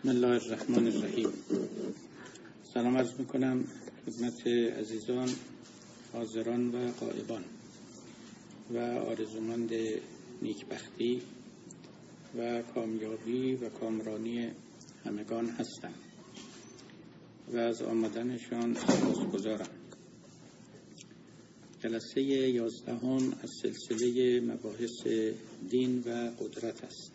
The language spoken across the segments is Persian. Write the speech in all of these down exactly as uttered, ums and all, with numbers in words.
بسم الله الرحمن الرحیم. سلام عرض میکنم خدمت عزیزان حاضران و غایبان و آرزومند نیکبختی و کامیابی و کامرانی همگان هستم و از آمدنشان سپاسگزارم. جلسه یازدهم از سلسله مباحث دین و قدرت است.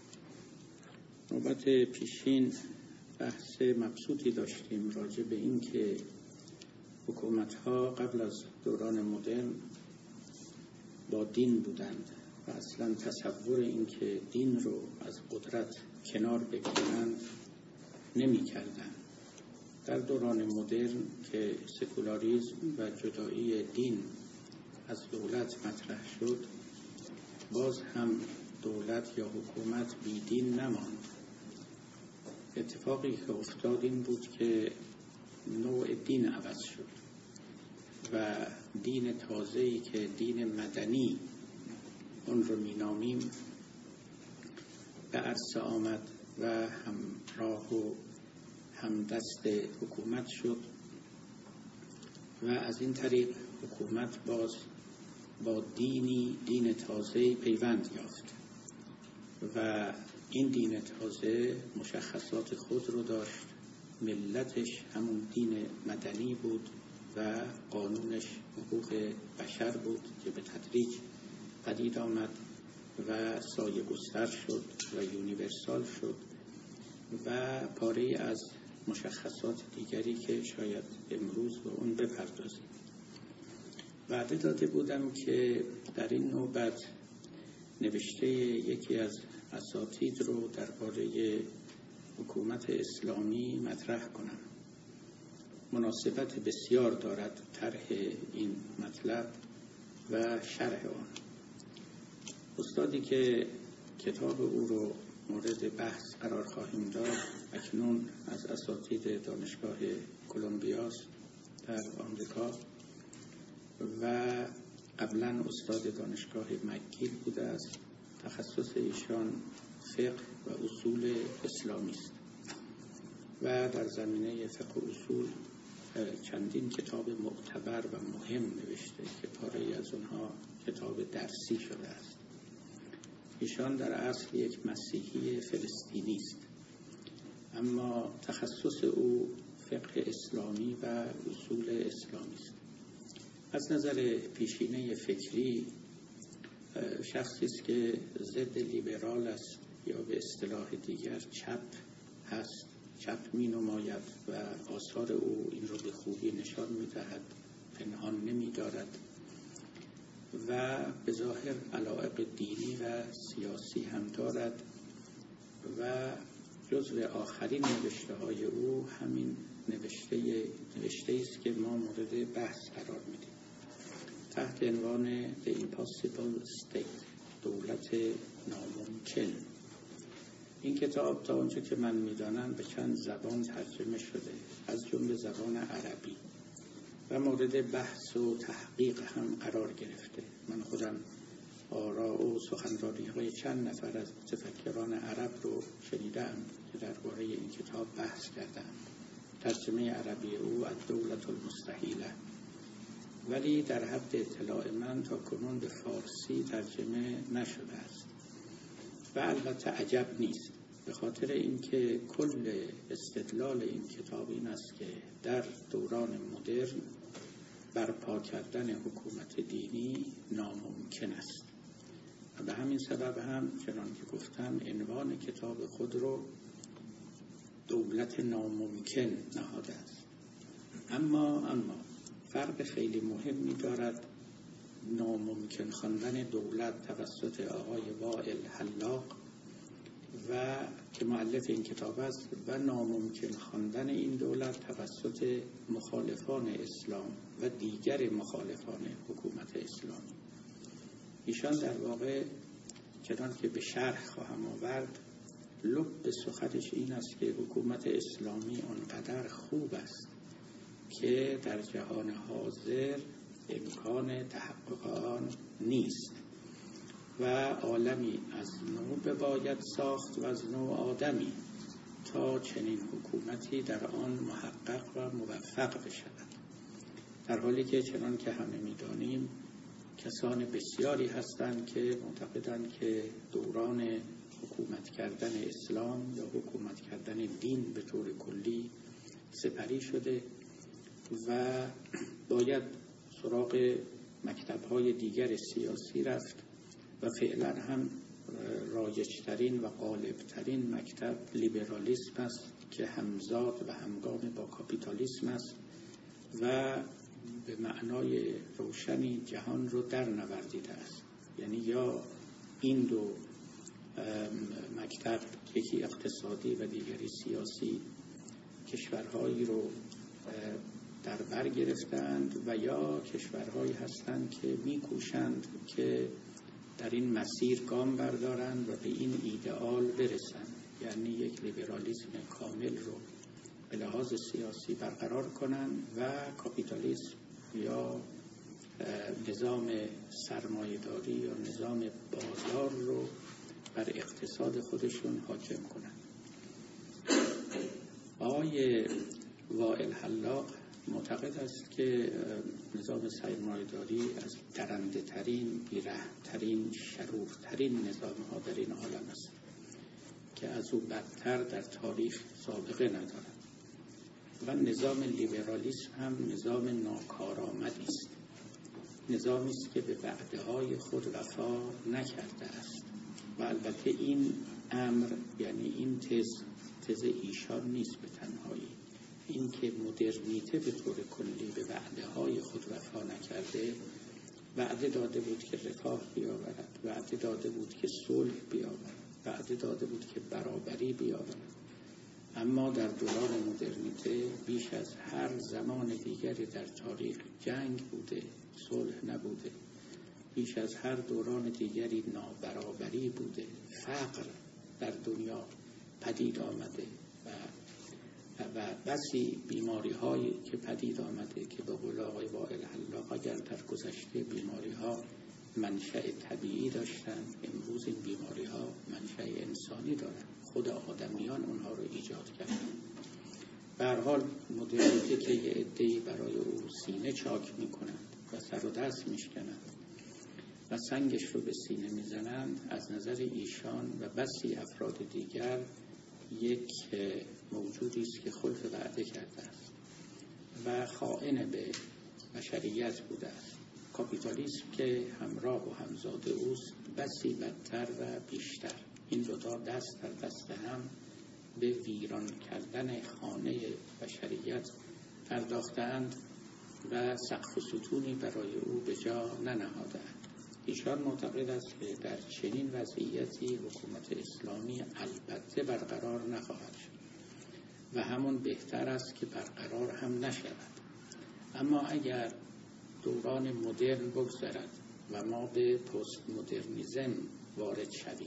نوبت پیشین بحث مبسوطی داشتیم راجع به این که حکومت‌ها قبل از دوران مدرن با دین بودند و اصلا تصور این که دین رو از قدرت کنار بگیرند نمی کردند. در دوران مدرن که سکولاریسم و جدایی دین از دولت مطرح شد، باز هم دولت یا حکومت بی دین نماند. اتفاقی که افتاد این بود که نوع دین عوض شد و دین تازه‌ای که دین مدنی اون رو مینامیم به عرصه آمد و همراه و همدست حکومت شد و از این طریق حکومت باز با دینی دین تازه‌ای پیوند یافت و این دین تازه مشخصات خود رو داشت. ملتش همون دین مدنی بود و قانونش حقوق بشر بود که به تدریج پدید آمد و سایه گستر شد و یونیورسال شد و پاره از مشخصات دیگری که شاید امروز به اون بپردازیم. وعده داده بودم که در این نوبت نوشته یکی از اساتید رو درباره حکومت اسلامی مطرح کنم. مناسبت بسیار دارد طرح این مطلب و شرح آن. استادی که کتاب او رو مورد بحث قرار خواهیم داد اکنون از اساتید دانشگاه کلمبیاست در آمریکا و قبلا استاد دانشگاه مکگیل بوده است. تخصص ایشان فقه و اصول اسلامی است و در زمینه فقه و اصول چندین کتاب معتبر و مهم نوشته که پاره از اونها کتاب درسی شده است. ایشان در اصل یک مسیحی فلسطینی است، اما تخصص او فقه اسلامی و اصول اسلامی است. از نظر پیشینه فکری شخصی است که ضد لیبرال است یا به اصطلاح دیگر چپ هست، چپ می نماید و آثار او این رو به خوبی نشان می دهد، پنهان نمی دارد و به ظاهر علایق دینی و سیاسی هم دارد و جزو آخرین نوشته های او همین نوشته نوشته است که ما مورد بحث قرار میدیم تحت عنوان The Impossible State، دولت ناممکن. این کتاب تا اونجا که من میدانم به چند زبان ترجمه شده، از جمله زبان عربی و مورد بحث و تحقیق هم قرار گرفته. من خودم آراء و سخنرانی های چند نفر از متفکران عرب رو شنیدم که درباره این کتاب بحث کردند. ترجمه عربی او الدولة المستحیله، ولی در حد اطلاع من تا کنون به فارسی ترجمه نشده است و البته عجب نیست، به خاطر اینکه کل استدلال این کتاب این است که در دوران مدرن برپا کردن حکومت دینی ناممکن است و به همین سبب هم چنان که گفتم عنوان کتاب خود رو دولت ناممکن نهاده است. اما اما فرق خیلی مهمی دارد ناممکن خواندن دولت توسط آقای وائل حلاق و که مؤلف این کتاب است و ناممکن خواندن این دولت توسط مخالفان اسلام و دیگر مخالفان حکومت اسلامی. ایشان در واقع چنان که به شرح خواهم آورد لب سخنش این است که حکومت اسلامی آنقدر خوب است که در جهان حاضر امکان تحقق آن نیست و عالمی از نو بباید ساخت و از نو آدمی تا چنین حکومتی در آن محقق و موفق بشود، در حالی که چنان که همه می‌دانیم کسان بسیاری هستند که معتقدند که دوران حکومت کردن اسلام یا حکومت کردن دین به طور کلی سپری شده و باید سراغ مکتب‌های دیگر سیاسی رفت و فعلا هم رایج‌ترین و غالب‌ترین مکتب لیبرالیسم است که همزاد و همگام با کاپیتالیسم است و به معنای روشنی جهان رو در نوردیده است. یعنی یا این دو مکتب، یکی اقتصادی و دیگری سیاسی، کشورهایی رو در بر گرفتند و یا کشورهایی هستند که می‌کوشند که در این مسیر گام بردارند و به این ایدئال برسند، یعنی یک لیبرالیسم کامل رو به لحاظ سیاسی برقرار کنند و کاپیتالیسم یا نظام سرمایه‌داری یا نظام بازار رو بر اقتصاد خودشون حاکم کنند. آقای وائل حلاق معتقد است که نظام سرمایه‌داری از درنده ترین، بیره ترین، شرور ترین نظام ها در این عالم است که از او بدتر در تاریخ سابقه ندارد و نظام لیبرالیسم هم نظام ناکارآمدی است، نظامی است که به وعده های خود وفا نکرده است و البته این امر، یعنی این تز تز ایشان نیست به تنهایی، این که مدرنیته به طور کلی به وعده های خود وفا نکرده. وعده داده بود که رفاه بیاورد، وعده داده بود که صلح بیاورد، وعده داده بود که برابری بیاورد، اما در دوران مدرنیته بیش از هر زمان دیگری در تاریخ جنگ بوده، صلح نبوده. بیش از هر دوران دیگری نابرابری بوده، فقر در دنیا پدید آمده و و بسی بیماری هایی که پدید آمده که به قول آقای وائل حلاق اگر در گذشته بیماری ها منشأ طبیعی داشتن، امروز این بیماری ها منشأ انسانی دارن، خود آدمیان اونها رو ایجاد کردن. به هر حال مدرنیته که یه عده‌ای برای او سینه چاک میکنند و سر و دست میشکنند و سنگش رو به سینه میزنند، از نظر ایشان و بسی افراد دیگر یک موجودی است که خلف وعده کرده است و خائن به بشریت بوده است. کاپیتالیسم که همراه و همزاد اوست بسی بدتر و بیشتر. این دوتا دست در دست هم به ویران کردن خانه بشریت پرداختند و سقف و ستونی برای او به جا ننهادند. ایشان معتقد است که در چنین وضعیتی حکومت اسلامی البته برقرار نخواهد شد و همون بهتر است که برقرار هم نشود. اما اگر دوران مدرن بگذرد و ما به پست مدرنیزم وارد شویم،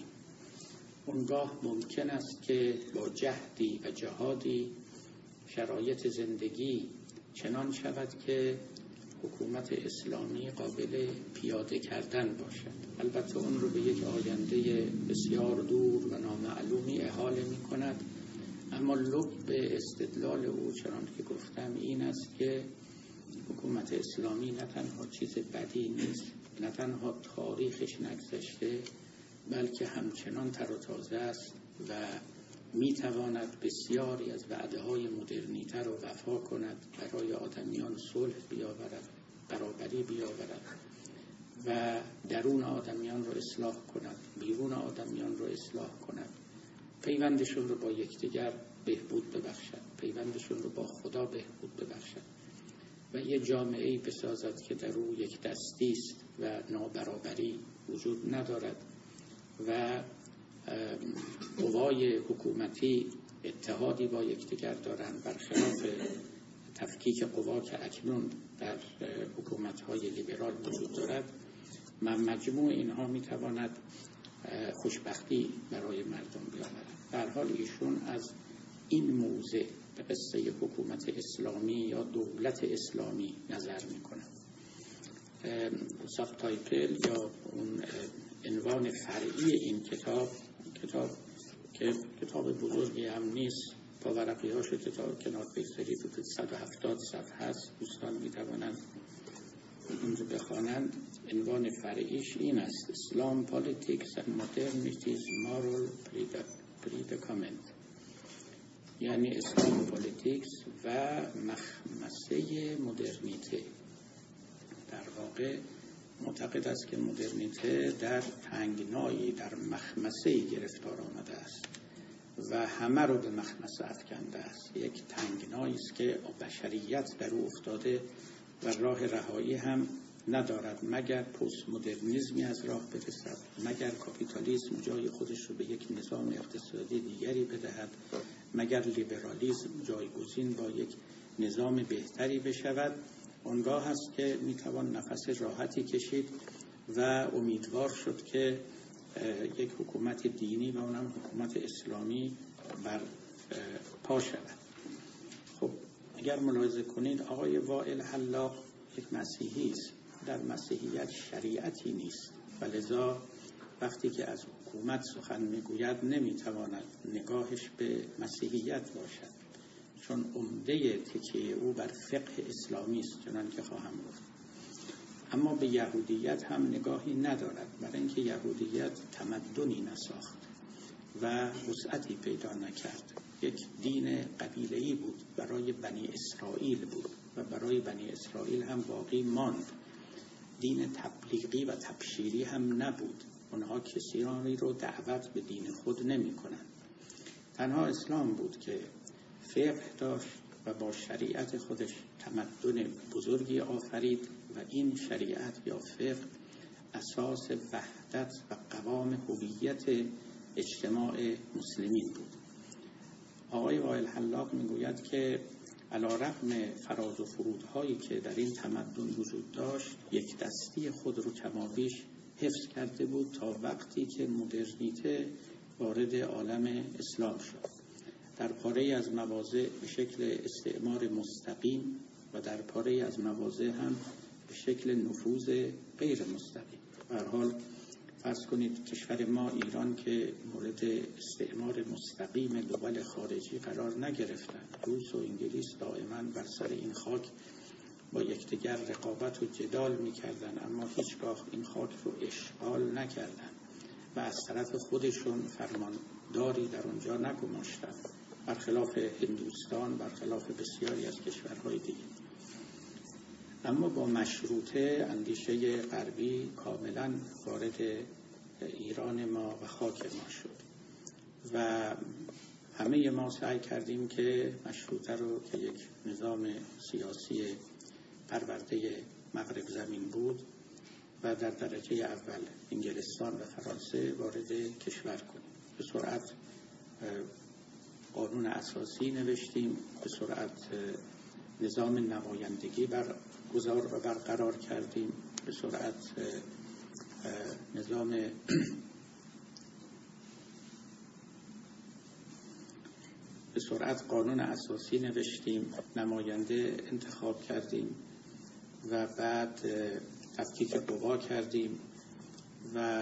اونگاه ممکن است که با جهدی و جهادی شرایط زندگی چنان شود که حکومت اسلامی قابل پیاده کردن باشد. البته اون رو به یک آینده بسیار دور و نامعلومی احاله می کند، اما لب به استدلال او چنان که گفتم این است که حکومت اسلامی نه تنها چیز بدی نیست، نه تنها تاریخش نگذشته، بلکه همچنان تر و تازه است و می تواند بسیاری از وعده های مدرنیته رو وفا کند، برای آدمیان صلح بیاورد، برابری بیاورد و درون آدمیان رو اصلاح کند، بیرون آدمیان رو اصلاح کند، پیوندشون رو با یکدیگر بهبود ببخشد، پیوندشون رو با خدا بهبود ببخشد و یه جامعه‌ای بسازد که در او یک دستی است و نابرابری وجود ندارد و قوای حکومتی اتحادی با یکدیگر دارند، برخلاف تفکیک قوا که اکنون در حکومت‌های لیبرال وجود دارد. مجموع اینها میتواند خوشبختی برای مردم بیاورد. در حال ایشون از این موضع به قصه حکومت اسلامی یا دولت اسلامی نظر میکنند. سابتایتل یا اون عنوان فرعی این کتاب، کتاب که کتاب بزرگی هم نیست، پاورقی هاش کتاب کنار بگذارید و صد و هفتاد صفحه هست، دوستان می توانند اینجا بخوانند. عنوان فرعیش این است: اسلام politics and modernity's moral predicament، یعنی اسلام پالیتیکس و مخمسه مدرنیته. در واقع معتقد است که مدرنیته در تنگنایی، در مخمسه‌ای گرفتار آمده است و همه رو به مخمسه افکنده است. یک تنگنایی است که بشریت در او افتاده و راه رهایی هم ندارد مگر پست مدرنیسمی از راه برسد، مگر کاپیتالیسم جای خودش رو به یک نظام اقتصادی دیگری بدهد، مگر لیبرالیسم جایگزین با یک نظام بهتری بشود. اونگاه هست که میتوان نفس راحتی کشید و امیدوار شد که یک حکومت دینی و اونم حکومت اسلامی بر پا شود. خب اگر ملاحظه کنید آقای وائل حلاق یک مسیحی است. در مسیحیت شریعتی نیست و لذا وقتی که از حکومت سخن میگوید نمیتواند نگاهش به مسیحیت باشد، چون عمده تکیه او بر فقه اسلامی است، چنان که خواهم گفت. اما به یهودیت هم نگاهی ندارد، برای اینکه یهودیت تمدنی نساخت و وسعتی پیدا نکرد. یک دین قبیله‌ای بود، برای بنی اسرائیل بود و برای بنی اسرائیل هم باقی ماند. دین تبلیغی و تبشیری هم نبود. اونها کسانی رو دعوت به دین خود نمی کنند. تنها اسلام بود که فقه داشت و با شریعت خودش تمدن بزرگی آفرید و این شریعت یا فقه اساس وحدت و قوام هویت اجتماع مسلمین بود. آقای وائل حلاق میگوید که علی‌رغم فراز و فرودهایی که در این تمدن وجود داشت، یک دستی خود رو کمابیش حفظ کرده بود تا وقتی که مدرنیته وارد عالم اسلام شد. در پاره از مواضع به شکل استعمار مستقیم و در پاره از مواضع هم به شکل نفوذ غیر مستقیم. به هر حال فرض کنید کشور ما ایران که مورد استعمار مستقیم دول خارجی قرار نگرفتند. روس و انگلیس دائما بر سر این خاک با یکدیگر رقابت و جدال می‌کردند، اما هیچگاه این خاک رو اشغال نکردند و از طرف خودشون فرمانداری در اونجا نگماشتند، برخلاف هندوستان، برخلاف بسیاری از کشورهای دیگه. اما با مشروطه اندیشه غربی کاملا وارد ایران ما و خاک ما شد و همه ما سعی کردیم که مشروطه رو که یک نظام سیاسی پرورده مغرب زمین بود و در درجه اول انگلستان و فرانسه وارد کشور کنیم. به سرعت قانون اساسی نوشتیم، به سرعت نظام نمایندگی برگزار و برقرار کردیم، به سرعت نظام به سرعت قانون اساسی نوشتیم، نماینده انتخاب کردیم و بعد تفکیک قوا کردیم و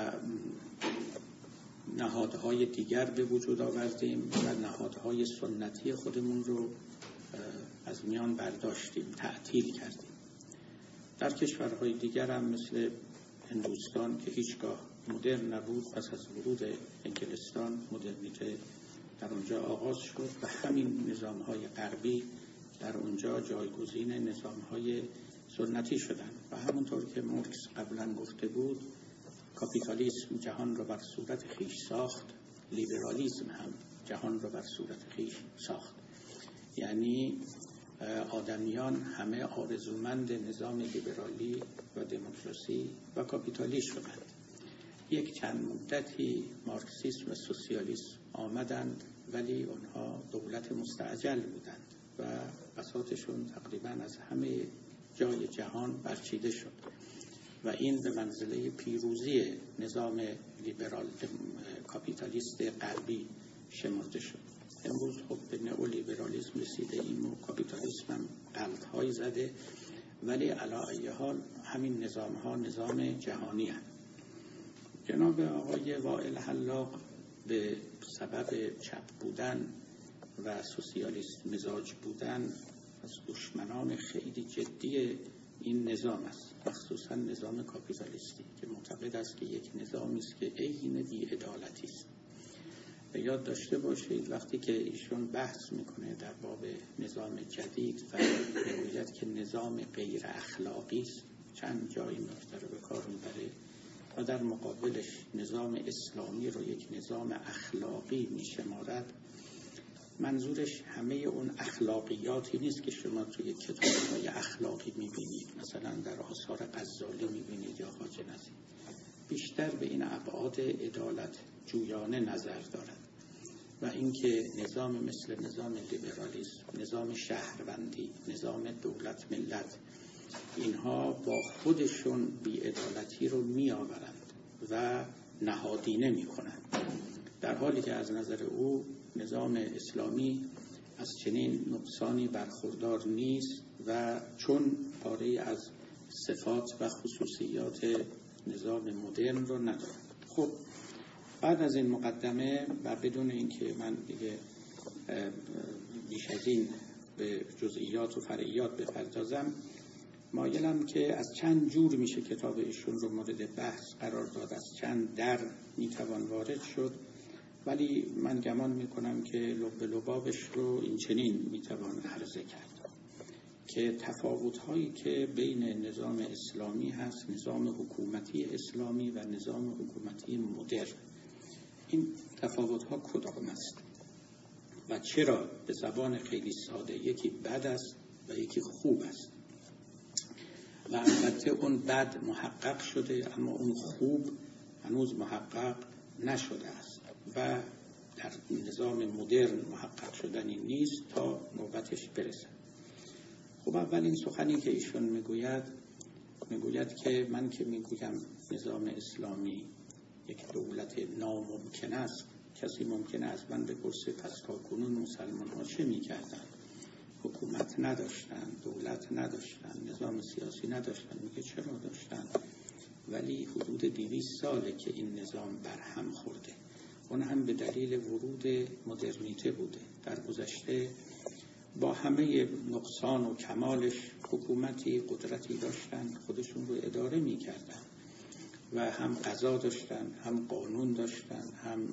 نهادهای دیگر به وجود آوردیم و نهادهای سنتی خودمون رو از میان برداشتیم، تعطیل کردیم. در کشورهای دیگر هم مثل هندوستان که هیچگاه مدرن نبود، پس از ورود انگلستان مدرنیته در اونجا آغاز شد و همین نظامهای غربی در اونجا جایگزین نظامهای سنتی شدند. و همونطور که مارکس قبلا گفته بود، کاپیتالیسم جهان را بر صورت خیش ساخت، لیبرالیسم هم جهان را بر صورت خیش ساخت. یعنی آدمیان همه آرزومند نظام لیبرالی و دموکراسی و کاپیتالی شدند. یک چند مدتی مارکسیسم و سوسیالیسم آمدند، ولی آنها دولت مستعجل بودند و بساطشون تقریبا از همه جای جهان برچیده شد و این به منزله پیروزی نظام لیبرال کاپیتالیست غربی شمرده شد. امروز خب به نئولیبرالیسم رسیده ایم و کاپیتالیسم هم غلط‌هایی زده، ولی علی ای حال همین نظام ها نظام جهانی هست. جناب آقای وائل حلاق به سبب چپ بودن و سوسیالیست مزاج بودن از دشمنان خیلی جدی این نظام است، مخصوصا نظام کاپیتالیستی که معتقد است که یک نظامی است که عین بی‌عدالتی است. و یاد داشته باشید وقتی که ایشون بحث میکنه در باب نظام جدید و میگوید که نظام غیر اخلاقی است، چند جایی نکته رو به کار میبره و در مقابلش نظام اسلامی رو یک نظام اخلاقی میشمارد. منظورش همه اون اخلاقیاتی نیست که شما توی کتاب‌های اخلاقی میبینید، مثلا در آثار غزالی میبینید یا خواجه نظیر. بیشتر به این ابعاد عدالت جویانه نظر دارد و اینکه نظام مثل نظام لیبرالیسم، نظام شهروندی، نظام دولت ملت، اینها با خودشون بی‌عدالتی رو میآورند و نهادینه میکنند، در حالی که از نظر او نظام اسلامی از چنین نقصانی برخوردار نیست و چون پاره از صفات و خصوصیات نظام مدرن رو ندارد. خب بعد از این مقدمه و بدون اینکه من دیگه بیش از این به جزئیات و فرعیات بپردازم، مایلم که از چند جور میشه کتاب ایشون رو مورد بحث قرار داد، از چند در میتوان وارد شد، ولی من گمان میکنم که لب لبابش رو این چنین میتوان عرضه کرد که تفاوت‌هایی که بین نظام اسلامی هست، نظام حکومتی اسلامی و نظام حکومتی مدرن، این تفاوت‌ها کدام است و چرا به زبان خیلی ساده یکی بد است و یکی خوب است. و البته اون بد محقق شده اما اون خوب هنوز محقق نشده است و در نظام مدرن محقق شدنی نیست تا نوبتش برسه. خب اولین سخنی که ایشون میگوید میگوید که من که میگویم نظام اسلامی یک دولت ناممکن است، کسی ممکنه از من بپرسه پس تا کنون مسلمان ها چه میکردن؟ حکومت نداشتن، دولت نداشتن، نظام سیاسی نداشتن. میگه چرا داشتن؟ ولی حدود دویست ساله که این نظام برهم خورده، اون هم به دلیل ورود مدرنیته بوده. در گذشته با همه نقصان و کمالش حکومتی قدرتی داشتن، خودشون رو اداره میکردن و هم قضا داشتن، هم قانون داشتن، هم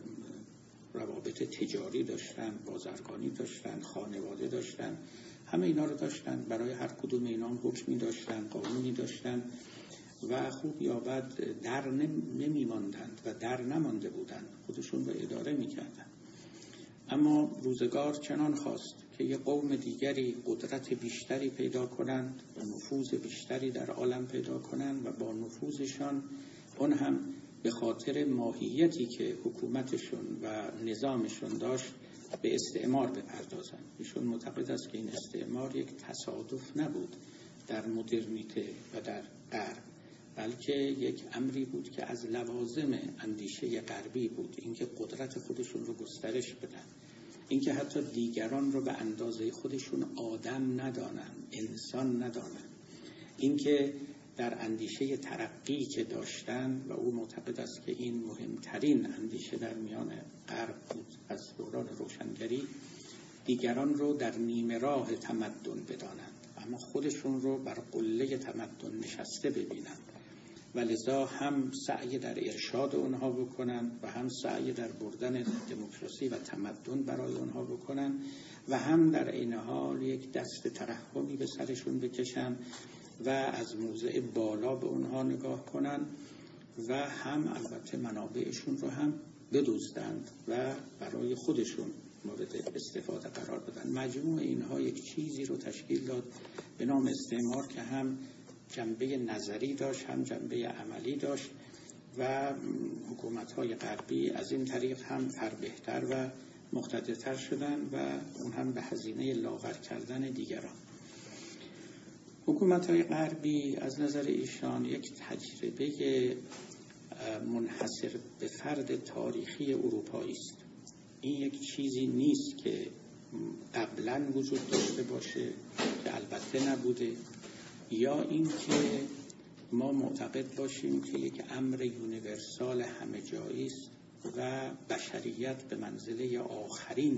روابط تجاری داشتن، بازرگانی داشتن، خانواده داشتن، همه اینا رو داشتن. برای هر کدوم اینا هم حکمی داشتن، قانونی داشتن و خوب یا بد در نمی ماندند و در نمانده بودند، خودشون رو اداره میکردن. اما روزگار چنان خواست که یه قوم دیگری قدرت بیشتری پیدا کنند و نفوذ بیشتری در عالم پیدا کنند و با نفوذشان اون هم به خاطر ماهیتی که حکومتشون و نظامشون داشت به استعمار بپردازند. ایشون معتقد است که این استعمار یک تصادف نبود در مدرنیته و در غرب، بلکه یک امری بود که از لوازم اندیشه غربی بود، اینکه قدرت خودشون رو گسترش بدن، اینکه حتی دیگران رو به اندازه خودشون آدم ندانن، انسان ندانن، اینکه در اندیشه ترقی که داشتن و او معتقد است که این مهمترین اندیشه در میان غرب بود از دوران روشنگری، دیگران رو در نیمه راه تمدن بدانند اما خودشون رو بر قله تمدن نشسته ببینند و لذا هم سعی در ارشاد اونها بکنن و هم سعی در بردن دموکراسی و تمدن برای اونها بکنن و هم در عین حال یک دست ترحمی به سرشون بکشن و از موضع بالا به اونها نگاه کنن و هم البته منابعشون رو هم بدزدند و برای خودشون مورد استفاده قرار بدن. مجموع اینها یک چیزی رو تشکیل داد به نام استعمار که هم جنبه نظری داشت هم جنبه عملی داشت و حکومت‌های غربی از این طریق هم فربهتر و مقتدرتر شدن و اون هم به هزینه لاغر کردن دیگران. حکومت‌های غربی از نظر ایشان یک تجربه منحصر به فرد تاریخی اروپایی است. این یک چیزی نیست که قبلا وجود داشته باشه که البته نبوده، یا اینکه ما معتقد باشیم که یک امر یونیورسال همه جایی است و بشریت به منزله آخرین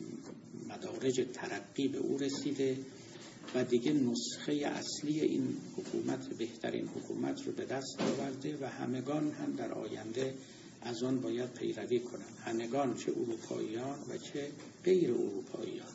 مدارج ترقی به او رسیده و دیگه نسخه اصلی این حکومت، بهترین حکومت رو به دست آورده و همگان هم در آینده از آن باید پیروی کنند، همگان، چه اروپاییان و چه غیر اروپاییان.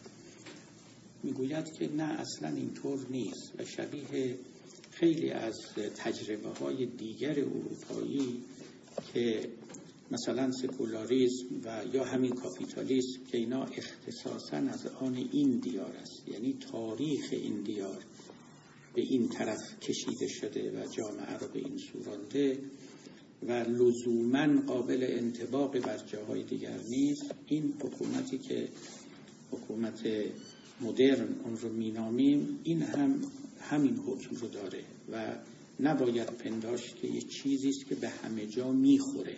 میگوید که نه، اصلا اینطور نیست و شبیه خیلی از تجربه های دیگر اروپایی که مثلا سکولاریسم و یا همین کاپیتالیسم که اینا اختصاصاً از آن این دیار است، یعنی تاریخ این دیار به این طرف کشیده شده و جامعه رو به این سورانده و لزوماً قابل انطباق بر جاهای دیگر نیست. این حکومتی که حکومت مدرن اون رو مینامیم، این هم همین حکم رو داره و نباید پنداشت که یه چیزی است که به همه جا میخوره.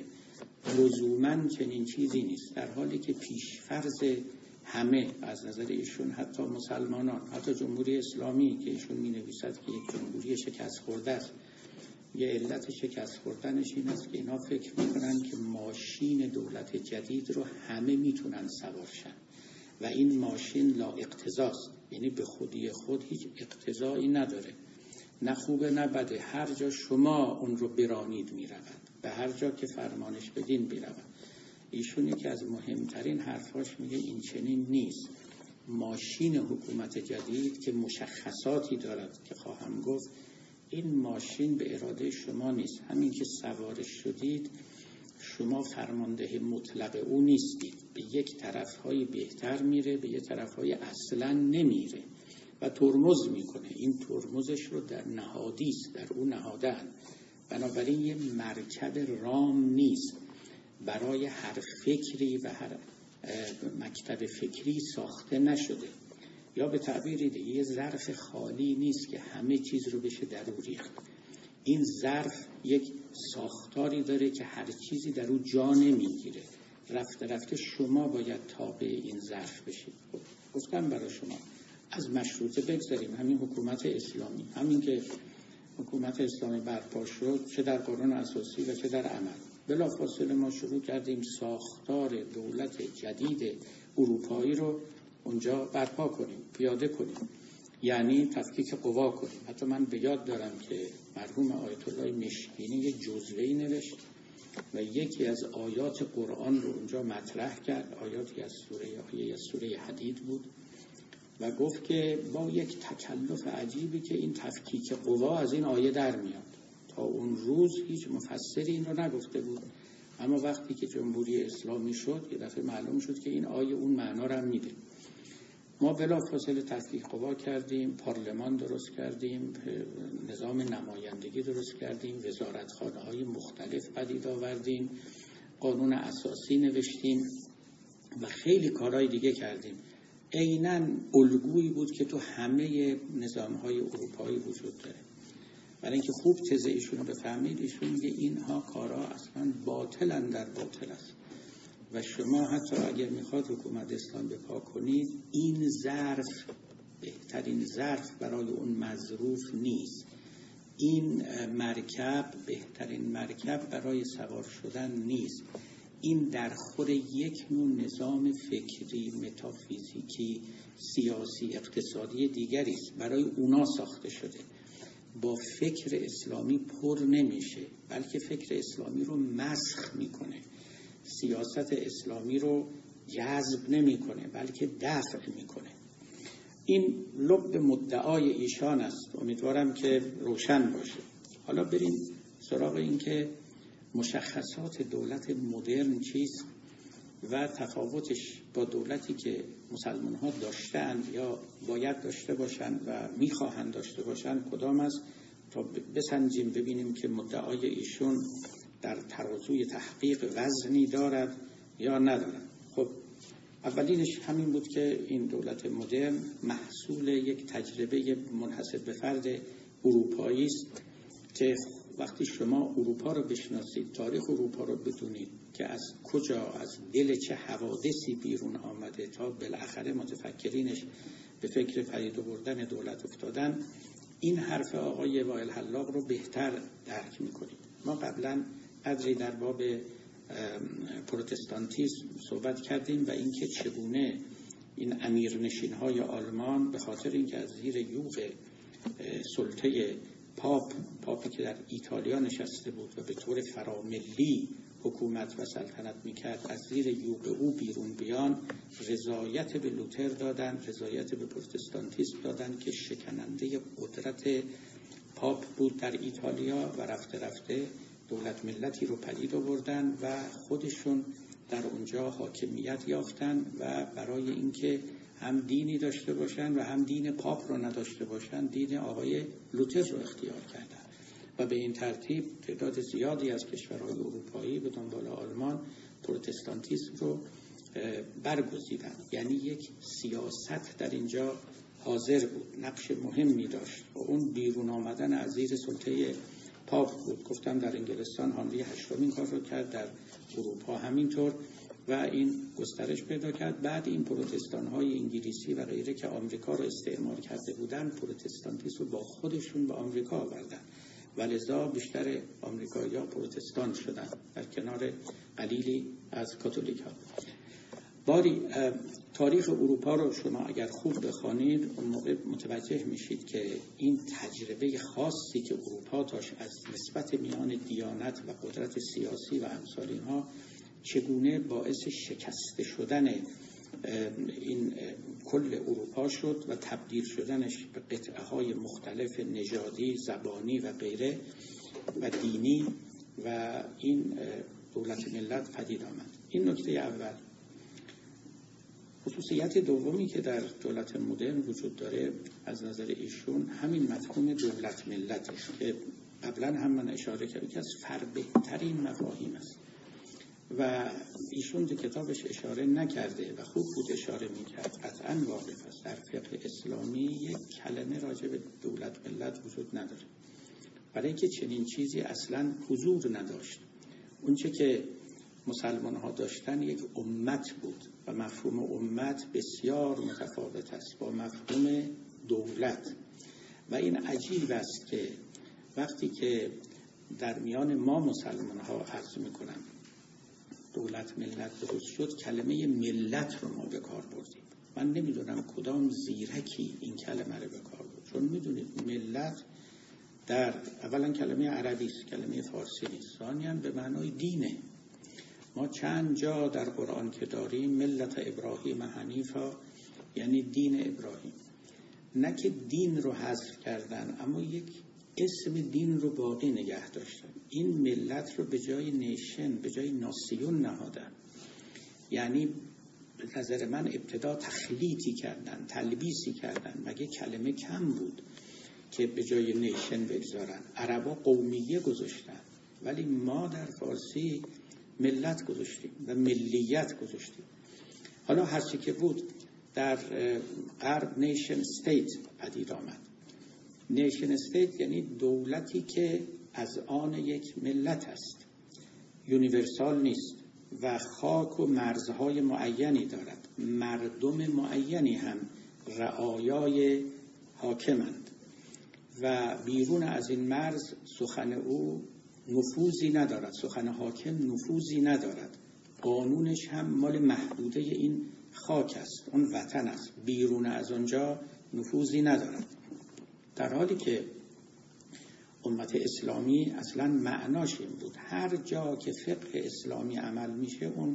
لزوماً چنین چیزی نیست، در حالی که پیشفرض همه از نظر ایشون، حتی مسلمانان، حتی جمهوری اسلامی که ایشون می نویسد که یک جمهوری شکست خورده است، یه علت شکست خوردنش این است که اینا فکر میکنن که ماشین دولت جدید رو همه میتونن سوارشن و این ماشین لا اقتضاست، یعنی به خودی خود هیچ اقتضایی نداره، نه خوبه نه بده، هر جا شما اون رو برانید میرود، به هر جا که فرمانش بدین میرود. ایشونی که از مهمترین حرفاش میگه این چنین نیست. ماشین حکومت جدید که مشخصاتی دارد که خواهم گفت، این ماشین به اراده شما نیست، همین که سوارش شدید شما فرمانده مطلق او نیستید، به یک طرفهای بهتر میره، به یک طرفهای اصلا نمیره و ترمز میکنه. این ترمزش رو در نهادیست، در او نهادن. بنابراین یه مرکب رام نیست، برای هر فکری و هر مکتب فکری ساخته نشده، یا به تعبیری دیگه یه ظرف خالی نیست که همه چیز رو بشه در او ریخت. این ظرف یک ساختاری داره که هر چیزی در او جا نمیگیره، رفته رفته شما باید تابع این ظرف بشید. گفتم برای شما از مشروطه بگذاریم، همین حکومت اسلامی، همین که حکومت اسلامی برپا شد، چه در قانون اساسی و چه در عمل، بلافاصله ما شروع کردیم ساختار دولت جدید اروپایی رو اونجا برپا کنیم، پیاده کنیم، یعنی تفکیک قوا کنیم. حتی من به یاد دارم که مرحوم آیت الله مشکینی یک جزوه‌ای نوشت و یکی از آیات قرآن رو اونجا مطرح کرد، آیاتی از سوره آیه از سوره حدید بود و گفت که با یک تکلف عجیبی که این تفکیک قوا از این آیه در میاد. تا اون روز هیچ مفسری این رو نگفته بود، اما وقتی که جمهوری اسلامی شد یه دفعه معلوم شد که این آیه اون معنا رو هم میده. ما بلافاصله تفکیک قوا کردیم، پارلمان درست کردیم، نظام نمایندگی درست کردیم، وزارتخانه های مختلف پدید آوردیم، قانون اساسی نوشتیم و خیلی کارهای دیگه کردیم. عیناً الگویی بود که تو همه نظام‌های اروپایی وجود داره. برای اینکه خوب تز ایشون رو بفهمید، ایشون میگه اینها کارها اصلا باطلن در باطل است و شما حتی اگر میخواد حکومت اسلام بپا کنید، این ظرف بهترین ظرف برای اون مظروف نیست، این مرکب بهترین مرکب برای سوار شدن نیست، این در خور یک نوع نظام فکری، متافیزیکی، سیاسی، اقتصادی دیگری است، برای اونا ساخته شده. با فکر اسلامی پر نمیشه، بلکه فکر اسلامی رو مسخ میکنه، سیاست اسلامی رو جذب نمیکنه بلکه دفع میکنه. این لب مدعای ایشان است، امیدوارم که روشن باشه. حالا بریم سراغ این که مشخصات دولت مدرن چیست و تفاوتش با دولتی که مسلمان ها داشتند یا باید داشته باشند و میخواهند داشته باشند کدام است، تا بسنجیم ببینیم که مدعای ایشون در ترازوی تحقیق وزنی دارد یا ندارد. خب اولینش همین بود که این دولت مدرن محصول یک تجربه منحصر به فرد اروپایی است که وقتی شما اروپا رو بشناسید، تاریخ اروپا رو بدونید که از کجا، از دل چه حوادثی بیرون آمده تا بالاخره متفکرینش به فکر پدید آوردن دولت افتادن، این حرف آقای وائل حلاق رو بهتر درک میکنید. ما قبلا قدری در باب پروتستانتیسم صحبت کردیم و اینکه چگونه این امیرنشین‌های آلمان به خاطر اینکه از زیر یوغ سلطه پاپ پاپی که در ایتالیا نشسته بود و به طور فراملی حکومت و سلطنت میکرد، از زیر یوغ او بیرون بیان، رضایت به لوتر دادن، رضایت به پروتستانتیسم دادن که شکننده قدرت پاپ بود در ایتالیا و رفته رفته دولت ملتی رو پدید آوردن و خودشون در اونجا حاکمیت یافتن و برای اینکه هم دینی داشته باشن و هم دین پاپ رو نداشته باشن، دین آقای لوتر رو اختیار کردن و به این ترتیب تعداد زیادی از کشورهای اروپایی به دنبال آلمان پروتستانتیسم رو برگزیدن. یعنی یک سیاست در اینجا حاضر بود، نقش مهمی داشت و اون بیرون آمدن از زیر سلطه پاپ بود. گفتم در انگلستان هنری هشتم این کار رو کرد، در اروپا همینطور و این گسترش پیدا کرد. بعد این پروتستان های انگلیسی و غیره که آمریکا رو استعمار کرده بودن، پروتستانتیسم رو با خودشون به آمریکا آوردن و لذا بیشتر آمریکایی‌ها پروتستان شدن در کنار قلیلی از کاتولیک ها. باری تاریخ اروپا رو شما اگر خوب بخوانید اون موقع متوجه میشید که این تجربه خاصی که اروپا داشت از نسبت میان دیانت و قدرت سیاسی و امثال اینها چگونه باعث شکسته شدن این کل اروپا شد و تبدیل شدنش به قطعه های مختلف نژادی، زبانی و غیره و دینی و این دولت ملت پدید آمد. این نکته اول. خصوصیت دومی که در دولت مدرن وجود داره از نظر ایشون همین مفهوم دولت ملت است که قبلا هم من اشاره کردم که از فربهترین مفاهیم است و ایشون در کتابش اشاره نکرده و خوب بود اشاره میکرد. قطعا واقف است در فقه اسلامی یک کلمه راجع به دولت ملت وجود نداره، برای که چنین چیزی اصلا حضور نداشت. اونچه که مسلمان ها داشتن یک امت بود و مفهوم امت بسیار متفاوت است با مفهوم دولت و این عجیب است که وقتی که در میان ما مسلمان ها عرض میکنم دولت ملت درست شد، کلمه ملت رو ما به کار بردیم. من نمیدونم کدام زیرکی این کلمه رو به کار برد، چون میدونید ملت در اولا کلمه عربی است، کلمه فارسی نیست، ثانیاً به معنای دینه. ما چند جا در قرآن که داریم ملت ابراهیم حنیفا، یعنی دین ابراهیم، نه که دین رو حذف کردن اما یک اسم دین رو باقی نگه داشتن. این ملت رو به جای نیشن، به جای ناسیون نهادن. یعنی به نظر من ابتدا تخلیطی کردن، تلبیسی کردن. مگه کلمه کم بود که به جای نیشن بگذارن؟ عربا قومیه گذاشتن ولی ما در فارسی ملت گذاشتیم و ملیت گذاشتیم. حالا هر چی که بود در غرب نیشن استیت پدید آمد. نیشن استیت یعنی دولتی که از آن یک ملت است، یونیورسال نیست و خاک و مرزهای معینی دارد، مردم معینی هم رعایای حاکمند و بیرون از این مرز سخن او نفوذی ندارد، سخن حاکم نفوذی ندارد، قانونش هم مال محدوده این خاک است، اون وطن است، بیرون از آنجا نفوذی ندارد. در حالی که امت اسلامی اصلا معناش این بود هر جا که فقه اسلامی عمل میشه اون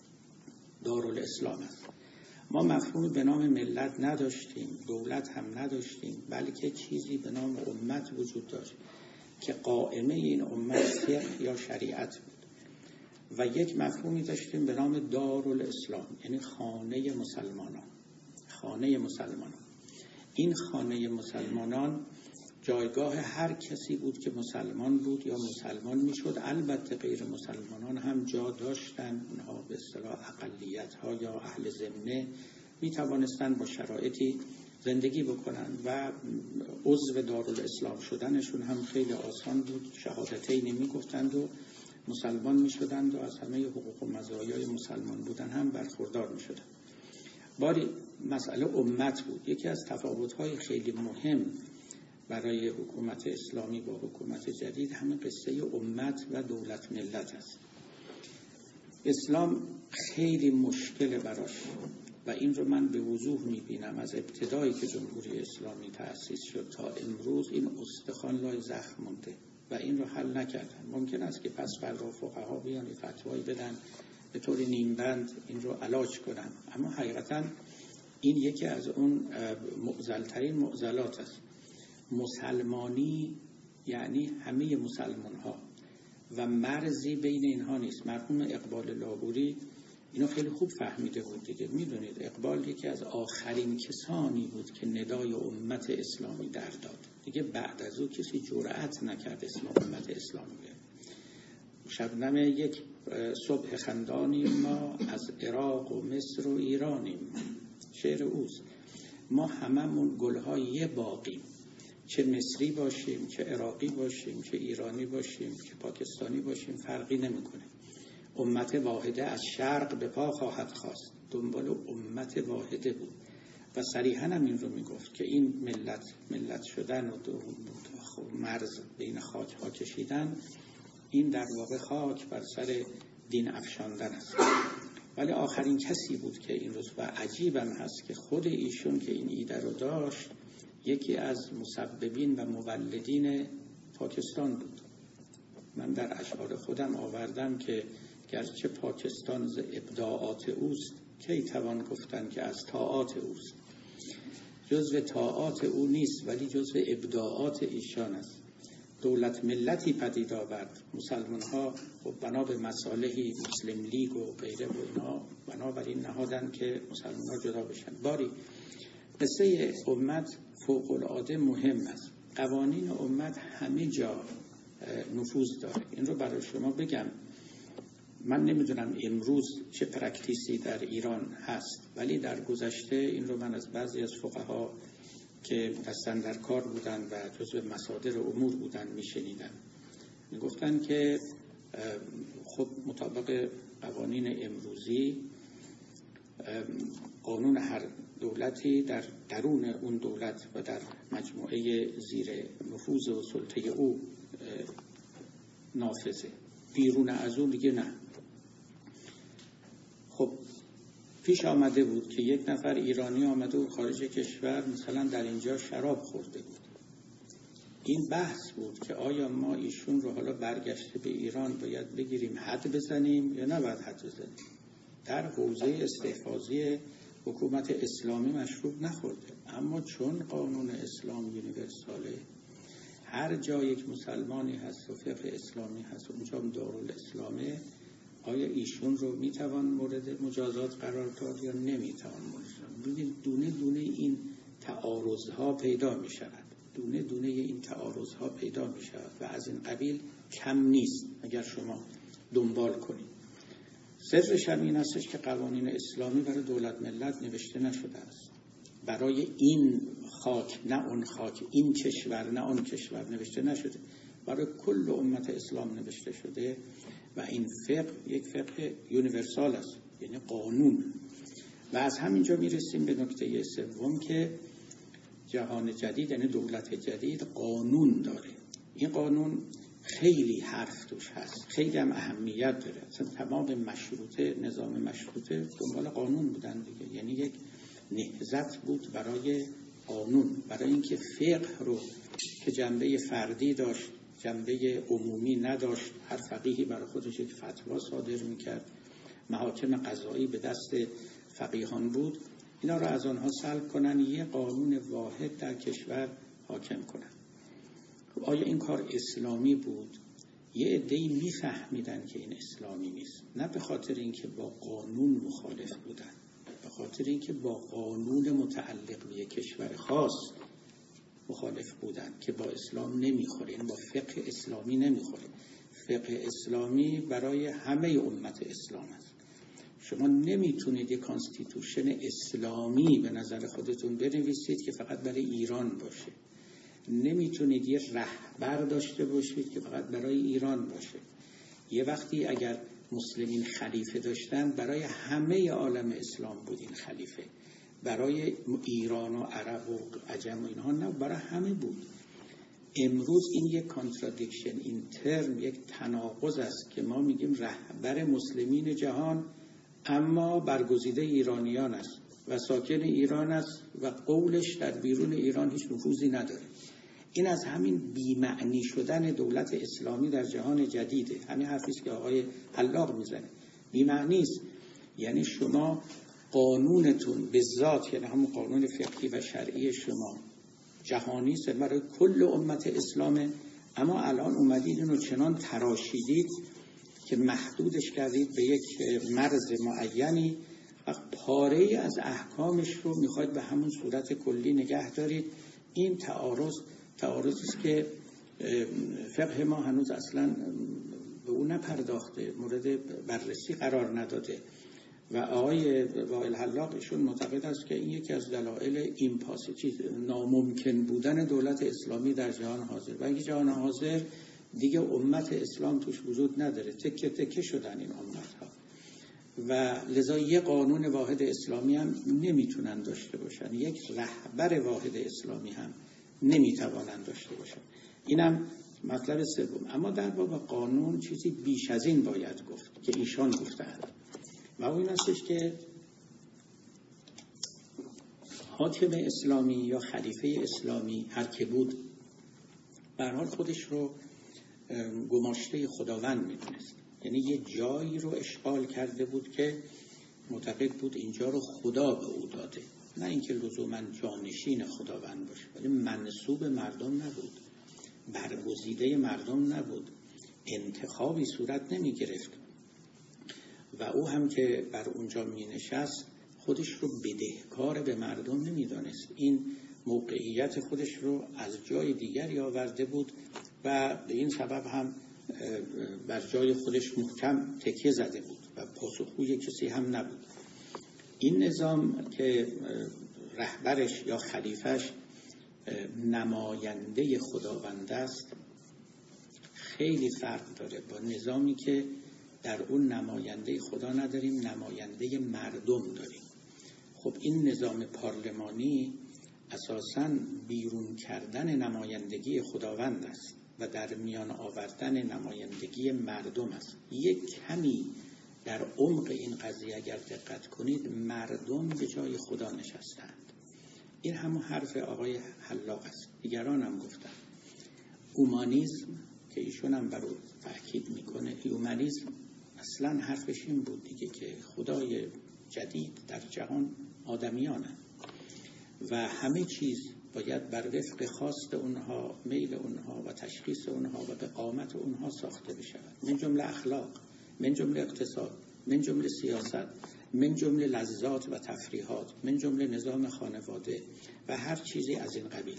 دارالاسلام است. ما مفهومی به نام ملت نداشتیم، دولت هم نداشتیم، بلکه چیزی به نام امت وجود داشت که قائمه این امت فقه یا شریعت بود و یک مفهومی داشتیم به نام دارالاسلام، یعنی خانه مسلمانان. خانه مسلمانان این خانه مسلمانان جایگاه هر کسی بود که مسلمان بود یا مسلمان میشد. البته غیر مسلمانان هم جا داشتن، اونها به اصطلاح اقلیت ها یا اهل ذمه می توانستن با شرایطی زندگی بکنن و عضو دارالاسلام شدنشون هم خیلی آسان بود. شهادتین می گفتند و مسلمان می شدند و از همه حقوق و مزایای مسلمان بودن هم برخوردار می شدند. باری مسئله امت بود. یکی از تفاوت‌های خیلی مهم برای حکومت اسلامی با حکومت جدید همین قصه امت و دولت ملت است. اسلام خیلی مشکل براش و این رو من به وضوح میبینم از ابتدایی که جمهوری اسلامی تأسیس شد تا امروز این استخوان لای زخم مونده و این رو حل نکردن. ممکن است که پس فردا فقها بیان فتوایی بدن به طور نیمبند این رو علاج کنن، اما حقیقتا این یکی از اون معضل‌ترین معضلات است. مسلمانی یعنی همه مسلمان ها و مرزی بین اینها نیست. مرحوم اقبال لاهوری اینو خیلی خوب فهمیده بود دیگه. میدونید اقبال یکی از آخرین کسانی بود که ندای امت اسلامی در داد. دیگه بعد از او کسی جرأت نکرد اسم امت اسلامی بیاره. شبنم یک صبح خندانیم ما، از عراق و مصر و ایرانیم، شعر اوست. ما هممون گلهای یه باغیم، چه مصری باشیم، چه عراقی باشیم، چه ایرانی باشیم، چه پاکستانی باشیم، فرقی نمیکنه. امت واحده از شرق به پا خواهد خواست. دنبال امت واحده بود و صریحاً هم این رو میگفت که این ملت ملت شدن و مرز بین خاک ها کشیدن، این در واقع خاک بر سر دین افشاندن است. ولی آخرین کسی بود که این روز و عجیبم هست که خود ایشون که این ایده رو داشت یکی از مسببین و مولدین پاکستان بود. من در اشعار خودم آوردم که گرچه پاکستان ز ابداعات اوست، کی توان گفتن که از طاعات اوست. جزو طاعات او نیست ولی جزو ابداعات ایشان است. دولت ملتی پدید آورد. مسلمان ها بنا به مصالحی مسلم لیگ و غیره و اینا بنابراین نهادن که مسلمان ها جدا بشن. باری قصه امت فوق العاده مهم است. قوانین امت همه جا نفوذ داره. این رو برای شما بگم. من نمیدونم امروز چه پرکتیسی در ایران هست، ولی در گذشته این رو من از بعضی از فقها که دستن در کار بودن و جزو مصادر امور بودن میشنیدن. میگفتن که خب مطابق قوانین امروزی قانون هر دولتی در درون اون دولت و در مجموعه زیر نفوذ و سلطه او نافذه، بیرون از اون دیگه نه. خب پیش آمده بود که یک نفر ایرانی آمده بود خارج کشور، مثلا در اینجا شراب خورده بود. این بحث بود که آیا ما ایشون رو حالا برگشته به ایران باید بگیریم حد بزنیم یا نباید حد بزنیم. در حوزه استحفاظی حکومت اسلامی مشروب نخورده، اما چون قانون اسلام یونیورساله، هر جا یک مسلمانی هست و فقه اسلامی هست و اونجا هم دارالاسلامه، آیا ایشون رو میتوان مورد مجازات قرار داد یا نمیتوان مورد؟ ببینید دونه دونه این تعارضها پیدا می شود. دونه دونه این تعارضها پیدا می شود و از این قبیل کم نیست اگر شما دنبال کنید. سرش هم این هستش که قوانین اسلامی برای دولت ملت نوشته نشده است. برای این خاک نه اون خاک، این کشور نه اون کشور نوشته نشده. برای کل امت اسلام نوشته شده و این فقه یک فقه یونیورسال است، یعنی قانون. و از همینجا میرسیم به نکته سوم که جهان جدید یعنی دولت جدید قانون داره. این قانون خیلی حرف توش هست، خیلی هم اهمیت داره. اصلا تمام مشروطه، نظام مشروطه دنبال قانون بودن دیگه، یعنی یک نهضت بود برای قانون، برای اینکه فقه رو که جنبه فردی داشت، جنبه عمومی نداشت، هر فقیهی برای خودش یک فتوا صادر میکرد، محاکم قضایی به دست فقیهان بود، اینا رو از آنها سلب کنن، یه قانون واحد در کشور حاکم کنن. خب آیا این کار اسلامی بود؟ یه عده‌ای میفهمیدن که این اسلامی نیست، نه به خاطر اینکه با قانون مخالف بودن، به خاطر اینکه با قانون متعلق به کشور خاص مخالف بودن که با اسلام نمیخوره، یعنی با فقه اسلامی نمیخوره. فقه اسلامی برای همه امت اسلام است. شما نمیتونید یک کانستیتوشن اسلامی به نظر خودتون بنویسید که فقط برای ایران باشه. نمیتونید یه رهبر داشته باشید که فقط برای ایران باشه. یه وقتی اگر مسلمین خلیفه داشتن برای همه عالم اسلام بود این خلیفه، برای ایران و عرب و عجم و اینها نه، برای همه بود. امروز این یک کانترادیکشن، این ترم یک تناقض است که ما میگیم رهبر مسلمین جهان اما برگزیده ایرانیان است و ساکن ایران است و قولش در بیرون ایران هیچ نفوذی نداره. این از همین بی‌معنی شدن دولت اسلامی در جهان جدیده. همین حرفی است که آقای حلاق میزنه، بی‌معنی است. یعنی شما قانونتون به ذات، یعنی همون قانون فقهی و شرعی شما جهانی است برای کل امت اسلامه، اما الان اومدید اینو چنان تراشیدید که محدودش کردید به یک مرز معینی و پاره‌ای از احکامش رو میخواید به همون صورت کلی نگه دارید. این تعارض تعارضی است که فقه ما هنوز اصلا به اون نپرداخته، مورد بررسی قرار نداده و آقای وائل حلاق ایشون معتقد است که این یکی از دلایل ایمپاسیتی، ناممکن بودن دولت اسلامی در جهان حاضر و اینکه جهان حاضر دیگه امت اسلام توش وجود نداره، تکه تکه شدن این امت ها و لذا یک قانون واحد اسلامی هم نمیتونن داشته باشن، یک رهبر واحد اسلامی هم نمیتوانن داشته باشن. اینم مطلب سوم. اما در باب قانون چیزی بیش از این باید گفت که ایشان گفتند و اون هستش که حاکم اسلامی یا خلیفه اسلامی هر که بود به هر حال خودش رو گماشته خداوند میدونست. یعنی یه جایی رو اشغال کرده بود که معتقد بود اینجا رو خدا به او داده، نه اینکه لزوما جانشین خداوند باشه، ولی منسوب مردم نبود، برگزیده مردم نبود، انتخابی صورت نمی گرفت و او هم که بر اونجا می نشست خودش رو بدهکار به مردم نمی دانست. این موقعیت خودش رو از جای دیگری آورده بود و به این سبب هم بر جای خودش محکم تکیه زده بود و پاسخگوی کسی هم نبود. این نظام که رهبرش یا خلیفش نماینده خداوند است خیلی فرق داره با نظامی که در اون نماینده خدا نداریم، نماینده مردم داریم. خب این نظام پارلمانی اساساً بیرون کردن نمایندگی خداوند است و در میان آوردن نمایندگی مردم است. یک کمی در عمق این قضیه اگر دقت کنید، مردم به جای خدا نشستند. این همون حرف آقای حلاق است، دیگران هم گفتن. اومانیسم که ایشون هم برای تأکید میکنه، اومانیسم اصلا حرفش این بود دیگه که خدای جدید در جهان آدمیانه و همه چیز باید بر وفق خواست اونها، میل اونها و تشخیص اونها و به قامت اونها ساخته بشود، من جمله اخلاق، من جمله اقتصاد، من جمله سیاست، من جمله لذات و تفریحات، من جمله نظام خانواده و هر چیزی از این قبیل.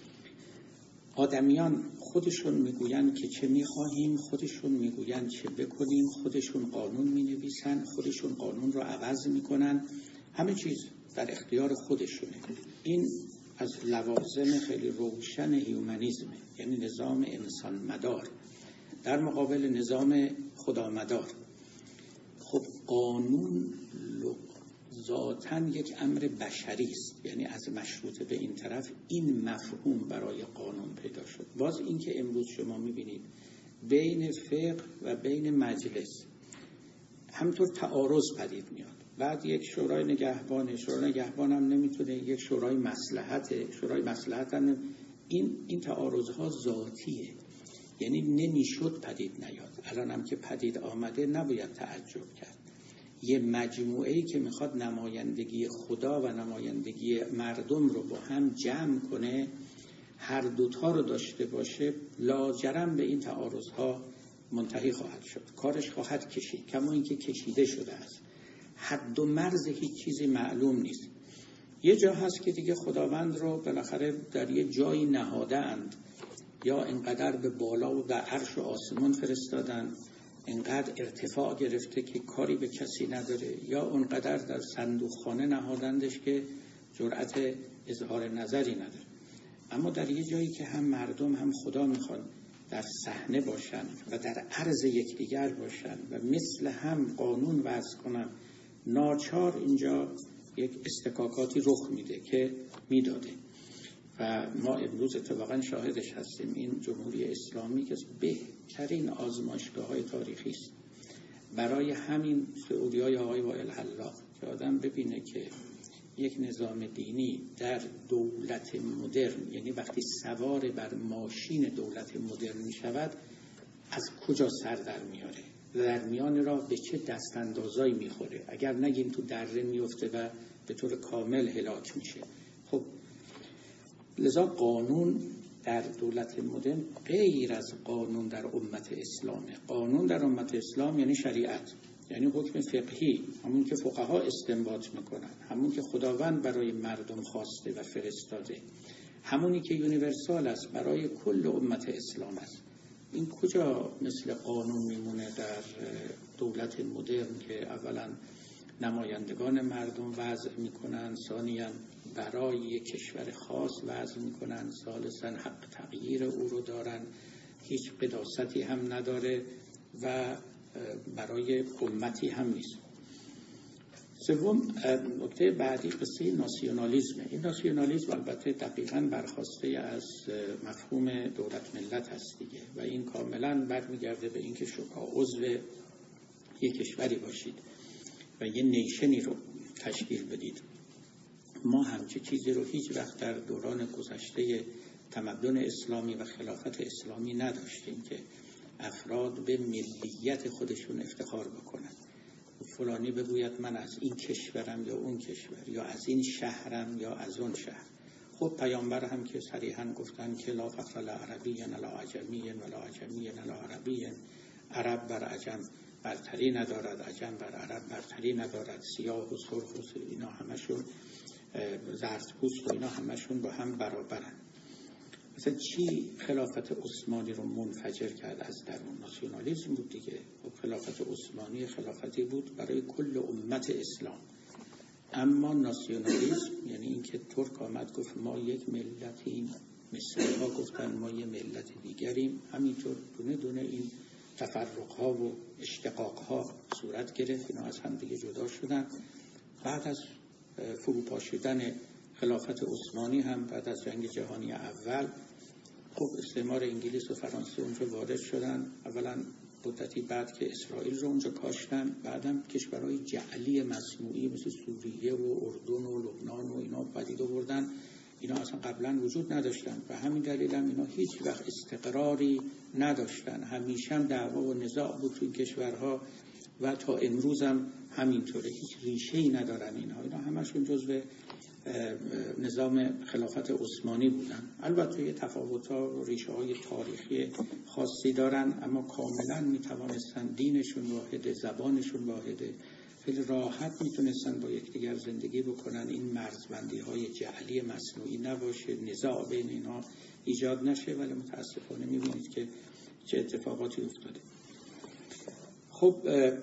آدمیان خودشون میگوین که چه میخواهیم، خودشون میگوین چه بکنیم، خودشون قانون مینویسن، خودشون قانون رو عوض میکنن، همه چیز در اختیار خودشونه. این از لوازم خیلی روشن هیومنیزمه، یعنی نظام انسان مدار در مقابل نظام خدا مدار. خب قانون ذاتاً یک امر بشری است، یعنی از مشروطه به این طرف این مفهوم برای قانون پیدا شد. باز این که امروز شما میبینید بین فقه و بین مجلس همطور تعارض پدید میاد. بعد یک شورای نگهبانه، شورای نگهبان هم نمیتونه، یک شورای مصلحت، شورای مصلحت هم این این تعارضها ذاتیه، یعنی نمیشد پدید نیاد. الان هم که پدید آمده نباید تعجب کرد. یه مجموعه‌ای که میخواد نمایندگی خدا و نمایندگی مردم رو با هم جمع کنه، هر دوتا رو داشته باشه، لاجرم به این تعارضها منتهی خواهد شد، کارش خواهد کشید، کما اینکه کشیده شده است. حد و مرز هیچ چیزی معلوم نیست. یه جا هست که دیگه خداوند رو بالاخره در یه جایی نهاده اند، یا اینقدر به بالا و به عرش و آسمان فرستادن، اینقدر ارتفاع گرفته که کاری به کسی نداره، یا اونقدر در صندوق خانه نهادندش که جرأت اظهار نظری نداره. اما در یه جایی که هم مردم هم خدا میخوان در صحنه باشن و در عرض یکدیگر باشن و مثل هم قانون وضع کنن، ناچار اینجا یک استکاکاتی رخ میده که میداده. و ما امروز اتفاقا شاهدش هستیم. این جمهوری اسلامی که بهترین آزمایشگاه‌های تاریخی است برای همین سعودی‌های آقای وائل‌حلاج، که آدم ببینه که یک نظام دینی در دولت مدرن، یعنی وقتی سوار بر ماشین دولت مدرن می شود، از کجا سر در میاره، در میان را به چه دستاندازایی میخوره، اگر نگیم تو دره میفته و به طور کامل هلاک میشه. خب لذا قانون در دولت مدرن غیر از قانون در امت اسلامه. قانون در امت اسلام یعنی شریعت، یعنی حکم فقهی، همون که فقها استنباط میکنن، همون که خداوند برای مردم خواسته و فرستاده، همونی که یونیورسال است برای کل امت اسلام است. این کجا مثل قانون میمونه در دولت مدرن که اولا نمایندگان مردم وضع میکنن، ثانیاً برای یک کشور خاص وضع میکنن، ثالثاً حق تغییر او رو دارن، هیچ قداستی هم نداره و برای امتی هم نیست. سوم، نکته بعدی قصه ناسیونالیسم. این ناسیونالیسم البته دقیقاً برخواسته از مفهوم دولت ملت هست دیگه و این کاملاً برمیگرده به اینکه شما عضو یک کشوری باشید و یه نیشنی رو تشکیل بدید. ما همچه چیزی رو هیچ وقت در دوران گذشته تمدن اسلامی و خلافت اسلامی نداشتیم که افراد به ملیت خودشون افتخار بکنن. فلانی بگوید من از این کشورم یا اون کشور، یا از این شهرم یا از اون شهر. خب پیامبر هم که صریحاً گفتن که لا فخر لعربی ولا عجمی ولا عجمی ولا عربی، عرب بر عجم برتری ندارد، عجم بر عرب برتری ندارد، سیاه و سرخ و اینا همشون، زردپوست و اینا همشون با هم برابرن. مثلا چی خلافت عثمانی رو منفجر کرد؟ از درون ناسیونالیسم بود دیگه. خلافت عثمانی خلافتی بود برای کل امت اسلام، اما ناسیونالیسم یعنی اینکه ترک آمد گفت ما یک ملتیم، مصری ها گفتن ما یک ملت دیگریم، همینطور دونه دونه این تفرق ها و اشتقاق ها صورت گرفت، اینا از هم دیگه جدا شدن. بعد از فروپا شدن خلافت عثمانی هم بعد از جنگ جهانی اول، خب استعمار انگلیس و فرانسه اونجا وارد شدن. اولا مدتی بعد که اسرائیل رو اونجا کاشتن، بعدم کشورهای جعلی مصنوعی مثل سوریه و اردن و لبنان و اینا پدید آوردن. اینا اصلا قبلا وجود نداشتن و همین دلیل هم اینا هیچ وقت استقراری نداشتن، همیشه هم دعوا و نزاع بود توی کشورها و تا امروز هم همینطوره، هیچ ریشه‌ای ندارن اینها. اینا همشون جزو نظام خلافت عثمانی بودن. البته یه تفاوت‌ها و ریشه‌های تاریخی خاصی دارن، اما کاملا میتوانستن دینشون واحده، زبانشون واحده، خیلی راحت میتونستن با یکدیگر زندگی بکنن، این مرزبندی‌های جعلی مصنوعی نباشه، نزاع بین اینا ایجاد نشه. ولی متاسفانه میبینید که چه اتفاقاتی افتاده. خب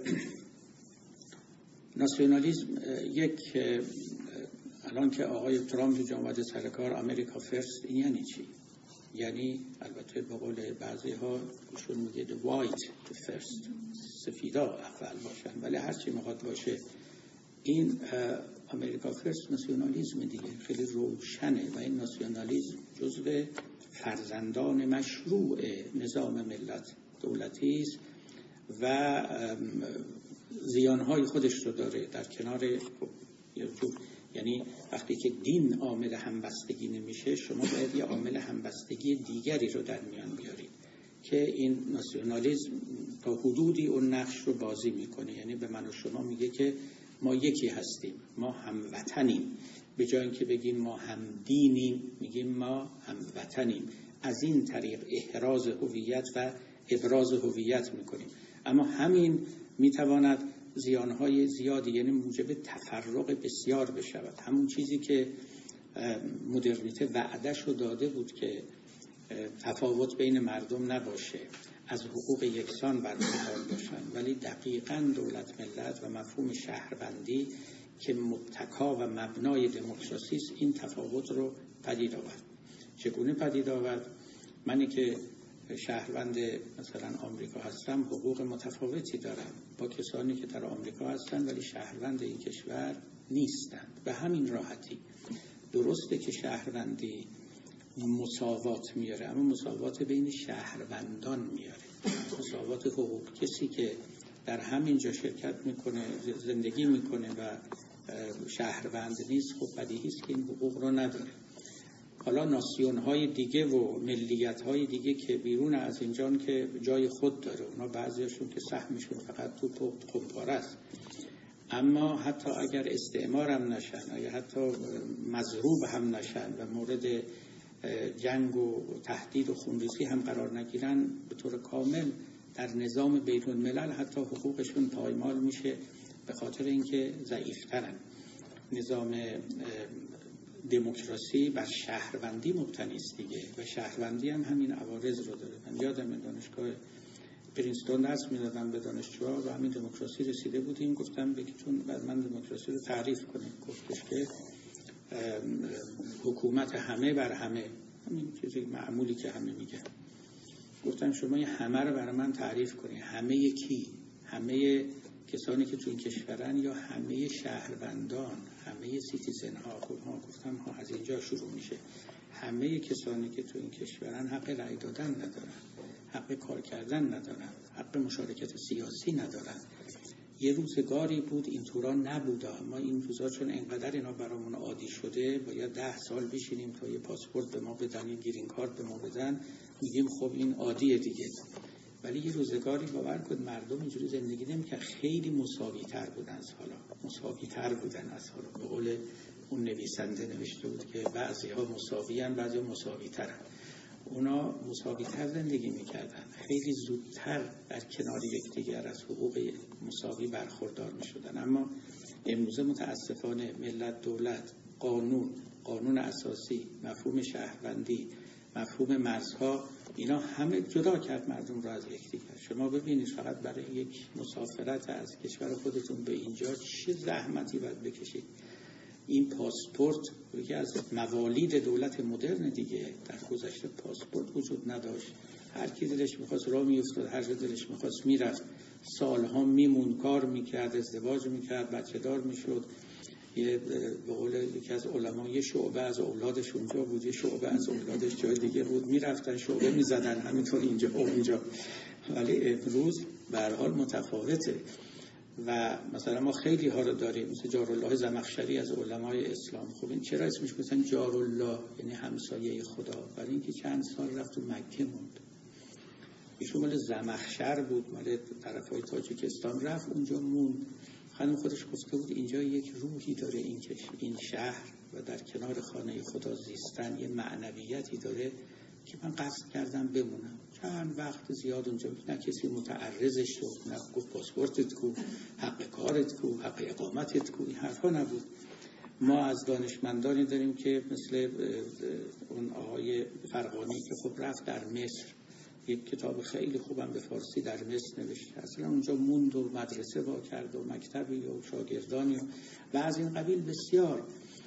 ناسیونالیسم یک، الان که آقای ترامپ آمده سر کار امریکا فرست، این یعنی چی؟ یعنی البته به قول بعضی ها ایشون میگه the white first، سفیدا اول باشن، ولی هر چی میخواد باشه این امریکا فرست ناسیونالیسم دیگه، خیلی روشنه و این ناسیونالیسم جزو فرزندان مشروع نظام ملت دولتی است و زیانهای خودش رو داره. در کنار یعنی وقتی که دین عامل همبستگی نمیشه، شما باید یه عامل همبستگی دیگری رو در میان بیارید که این ناسیونالیسم تا حدودی اون نقش رو بازی میکنه. یعنی به من و شما میگه که ما یکی هستیم، ما هموطنیم، به جای اینکه بگیم ما هم دینیم میگیم ما هموطنیم. از این طریق احراز هویت و ابراز هویت میکنیم. اما همین میتواند زیانهای زیادی، یعنی موجب تفرق بسیار بشود. همون چیزی که مدرنیته وعدش رو داده بود که تفاوت بین مردم نباشه، از حقوق یکسان برخوردار باشن، ولی دقیقاً دولت ملت و مفهوم شهروندی که متکا و مبنای دموکراسی است این تفاوت رو پدید آورد. چگونه پدید آورد؟ منی که شهروند مثلا آمریکا هستم حقوق متفاوتی دارم با کسانی که در آمریکا هستن ولی شهروند این کشور نیستند. به همین راحتی درسته که شهروندی مساوات میاره، اما مساوات بین شهروندان میاره، مساوات حقوق. کسی که در همینجا شرکت میکنه، زندگی میکنه و شهروند نیست، خب بدیهی است که این حقوق رو نداره. حالا ناسیون های دیگه و ملیت های دیگه که بیرون از اینجان که جای خود داره، اونا بعضیشون که سهمشون فقط تو قمپاره است، اما حتی اگر استعمار هم نشن، اگر حتی مضروب هم نشن و مورد جنگ و تهدید و خونریزی هم قرار نگیرن، به طور کامل در نظام بین الملل حتی حقوقشون پایمال میشه، به خاطر اینکه ضعیفترن. نظام دموکراسی بر شهروندی مبتنی است دیگه، و شهروندی هم همین عوارض رو داره. من یادم دانشگاه پرینستون درس میدادم به دانشجوها و همین دموکراسی رسیده بودیم، گفتم بگیتون بعد من دموکراسی رو تعریف کنیم. گفتش که حکومت همه بر همه، همین چیزی معمولی که همه میگن. گفتم شما یه همه رو برای من تعریف کنید. همه کی؟ همه کسانی که تو این کشورن یا همه شهروندان، همه سیتیزن ها؟ گفتم ها از اینجا شروع میشه. همه کسانی که تو این کشورن حق رأی دادن ندارن، حق کار کردن ندارن، حق مشارکت سیاسی ندارن. یه روزگاری بود اینطورا نبوده، اما این روزا چون انقدر اینا برامون عادی شده، باید ده سال بشینیم تا یه پاسپورت به ما بدن، یه گرین کارت به ما بدن، میگیم خب این عادیه دیگه. ولی یه روزگاری باور کن مردم اینجوری زندگی نمی‌کردن، خیلی مساوی تر بودن از حالا، مساوی تر بودن از حالا. به قول اون نویسنده نوشته بود که بعضی‌ها مساوی ان، بعضی‌ها مساوی ترن. اونا مساوی تر زندگی میکردن، خیلی زودتر در کنار یکدیگر از حقوق مساوی برخوردار میشدن. اما امروزه متاسفانه ملت، دولت، قانون، قانون اساسی، مفهوم شهروندی، مفهوم مرزها، اینا همه جدا کرد مردم را از یکدیگر. شما ببینید فقط برای یک مسافرت از کشور خودتون به اینجا چه زحمتی باید بکشید. این پاسپورت یکی از موالید دولت مدرن دیگه. در گذشته پاسپورت وجود نداشت، هر کی دلش می‌خواست راه می‌افتاد، هر جا دلش می‌خواست میرفت، سالها میمون، کار میکرد، ازدواج میکرد، بچه دار میشد. یه به قول یکی از علما یه شعبه از اولادش اونجا بود، یه شعبه از اولادش جای دیگه بود، میرفتن شعبه میزدن، همینطور اینجا و اونجا. ولی امروز به هر حال متفاوته. و مثلا ما خیلی ها رو داریم، مثل جارالله زمخشری از علمای اسلام. خب این چرا اسمش گفتن جارالله؟ یعنی همسایه خدا. برای اینکه چند سال رفت تو مکه موند. ایشون مال زمخشر بود، مال طرفای تاجیکستان، رفت اونجا موند. خانم خودش گفته بود اینجا یک روحی داره، این کش این شهر و در کنار خانه خدا زیستن یه معنویتی داره که من قصد کردم بمونم. چند وقت زیاد اونجا نه کسی متعرضش شد، نه گفت پاسپورتت کو، حق کارت کو، حق اقامتت کو، این حرفا نبود. ما از دانشمندانی داریم که مثل اون آقای فرغانی که خب رفت در مصر، یک کتاب خیلی خوبم به فارسی در مصر نوشته، اصلا اونجا موند و مدرسه با کرد و مکتبی و شاگردانی و, و از این قبیل بسیار.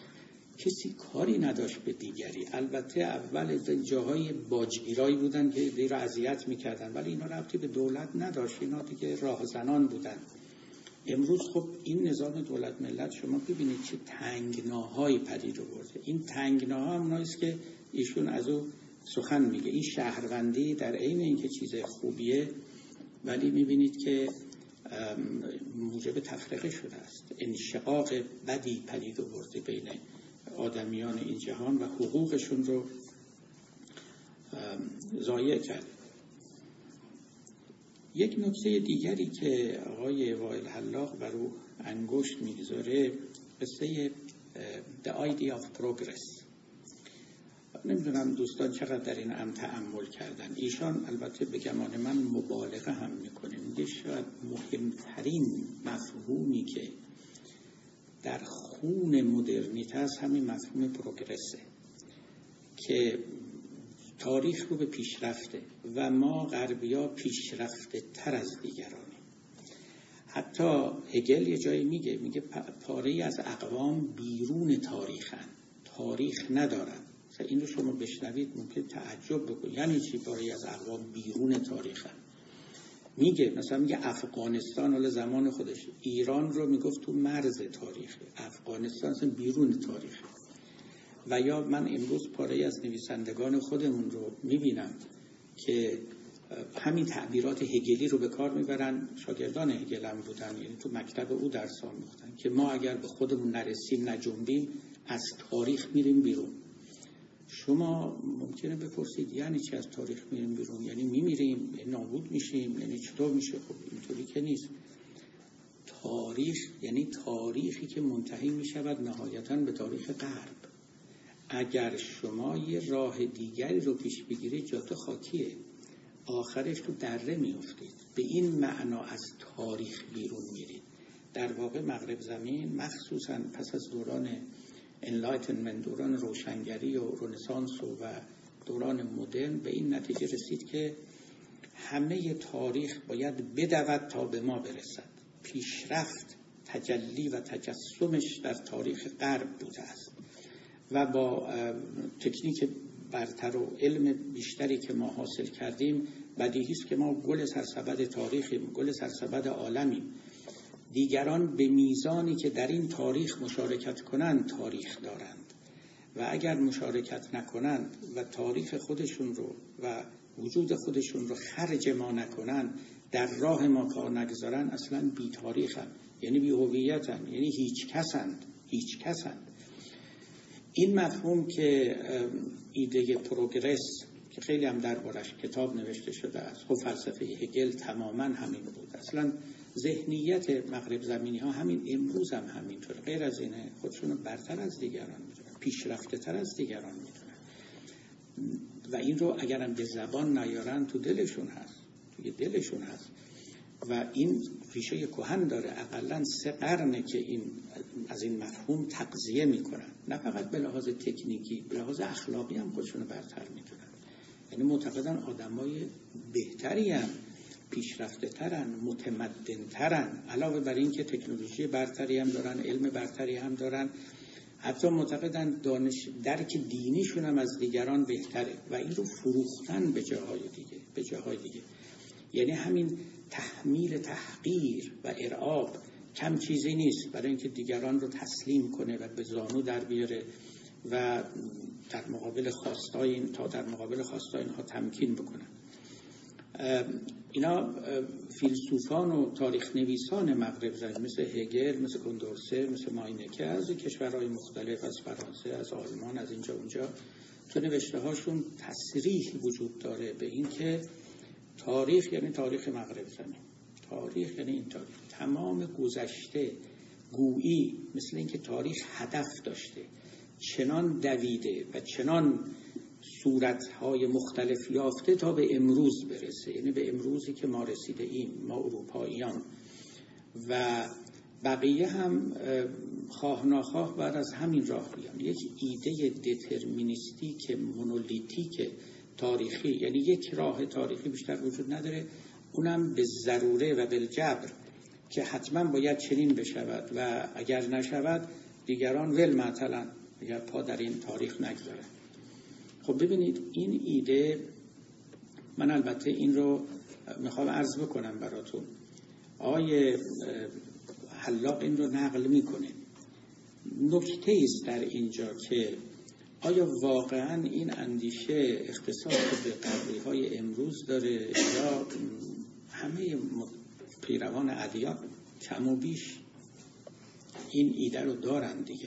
کسی کاری نداشت به دیگری. البته اول جاهای باجگیرایی بودن که دیگه اذیت میکردن، ولی اینا ربطی به دولت نداشت، اینا دیگه راهزنان بودن. امروز خب این نظام دولت ملت شما ببینید چه تنگناهایی پدید آورده. این تنگناها هم اوناییست که ایشون از او سخن میگه. این شهروندی در عین اینکه چیز خوبیه، ولی میبینید که موجب تفرقه شده است، انشقاق بدی پدید آورده بین آدمیان این جهان و حقوقشون رو ضایع کرد. یک نکته دیگری که آقای وائل حلاق بر او انگشت میگذاره، قصه The Idea of Progress. نمیدونم دوستان چقدر در این هم تأمل کردن. ایشان البته به گمان من مبالغه هم میکنه، میگه شاید مهمترین مفهومی که در خون مدرنیته است همین مفهوم پروگرسه که تاریخ رو به پیشرفته و ما غربی‌ها پیشرفته تر از دیگرانیم. حتی هگل یه جایی میگه میگه پاره‌ای از اقوام بیرون تاریخن، تاریخ ندارن. مثلا این رو شما بشنوید ممکن تعجب بکنید، یعنی چی پاره‌ای از اقوام بیرون تاریخن؟ میگه مثلا میگه افغانستان حالا زمان خودش، ایران رو میگفت تو مرز تاریخه، افغانستان اصلا بیرون تاریخه. و یا من امروز پاره از نویسندگان خودمون رو میبینم که همین تعبیرات هگلی رو به کار میبرن. شاگردان هگل هم بودن، یعنی تو مکتب او درس آموختن که ما اگر به خودمون نرسیم نجنبیم از تاریخ میریم بیرون. شما ممکنه بپرسید یعنی چی از تاریخ میریم بیرون؟ یعنی میمیریم، یعنی نابود میشیم، یعنی چطور میشه؟ خب اینطوری که نیست. تاریخ یعنی تاریخی که منتهی میشود نهایتاً به تاریخ غرب. اگر شما یه راه دیگری رو پیش بگیرید جاده خاکیه، آخرش تو دره میافتید. به این معنا از تاریخ بیرون میرید. در واقع مغرب زمین مخصوصاً پس از دوران انلایتنمنت، دوران روشنگری و رنسانس و دوران مدرن، به این نتیجه رسید که همه تاریخ باید بدود تا به ما برسد. پیشرفت تجلی و تجسمش در تاریخ غرب بوده است و با تکنیک برتر و علم بیشتری که ما حاصل کردیم بدیهی است که ما گل سرسبد تاریخیم، گل سرسبد عالمیم. دیگران به میزانی که در این تاریخ مشارکت کنند تاریخ دارند و اگر مشارکت نکنند و تاریخ خودشون رو و وجود خودشون رو خرج ما نکنند، در راه ما کار نگذارن، اصلا بی تاریخن، یعنی بی هویتن، یعنی هیچ کسند هیچ کسند. این مفهوم که ایده پروگرس که خیلی هم دربارش کتاب نوشته شده است، خب فلسفه هگل تماما همین بود. اصلا ذهنیت مغرب زمینی ها همین امروز هم همینطور، غیر از اینه خودشونو برتر از دیگران میدونن، پیشرفته تر از دیگران میدونن و این رو اگرم به زبان نیارن تو دلشون هست، توی دلشون هست و این ریشه کهن داره. اقلا سه قرنه که این از این مفهوم تغذیه میکنن، نه فقط به لحاظ تکنیکی، به لحاظ اخلاقی هم خودشونو برتر میدونن. یعنی معتقدن آدمای بهتری هم، پیشرفته ترن، متمدن ترن، علاوه بر این که تکنولوژی برتری هم دارن، علم برتری هم دارن، حتی معتقدن دانش درک دینیشون هم از دیگران بهتره و این رو فروختن به جاهای دیگه به جاهای دیگه. یعنی همین تحمیل تحقیر و ارعاب کم چیزی نیست برای اینکه دیگران رو تسلیم کنه و به زانو در بیاره و در مقابل خواستای این تا در مقابل خواستای اینها تمکین بکنن. اینا فیلسوفان و تاریخ نویسان مغرب زمین مثل هگل، مثل کندورسه، مثل ماینکه از کشورهای مختلف، از فرانسه، از آلمان، از اینجا اونجا، تو نوشته هاشون تصریح وجود داره به این که تاریخ یعنی تاریخ مغرب زمین، تاریخ یعنی این تاریخ. تمام گذشته گویی مثل این که تاریخ هدف داشته، چنان دویده و چنان صورتهای مختلف یافته تا به امروز برسه، یعنی به امروزی که ما رسیده ایم، ما اروپاییان و بقیه هم خواه ناخواه بعد از همین راه بیان. یک ایده دترمینیستیک مونولیتیک تاریخی، یعنی یک راه تاریخی بیشتر وجود نداره، اونم به ضروره و بالجبر که حتما باید چنین بشود و اگر نشود دیگران ول معطلن، اگر پا در این تاریخ نگذارن. خب ببینید این ایده، من البته این رو میخوام عرض بکنم براتون، آقای حلاق این رو نقل میکنه. نکته است در اینجا که آیا واقعا این اندیشه اختصاص به قبلی های امروز داره یا همه پیروان ادیان کم و بیش این ایده رو دارن دیگه.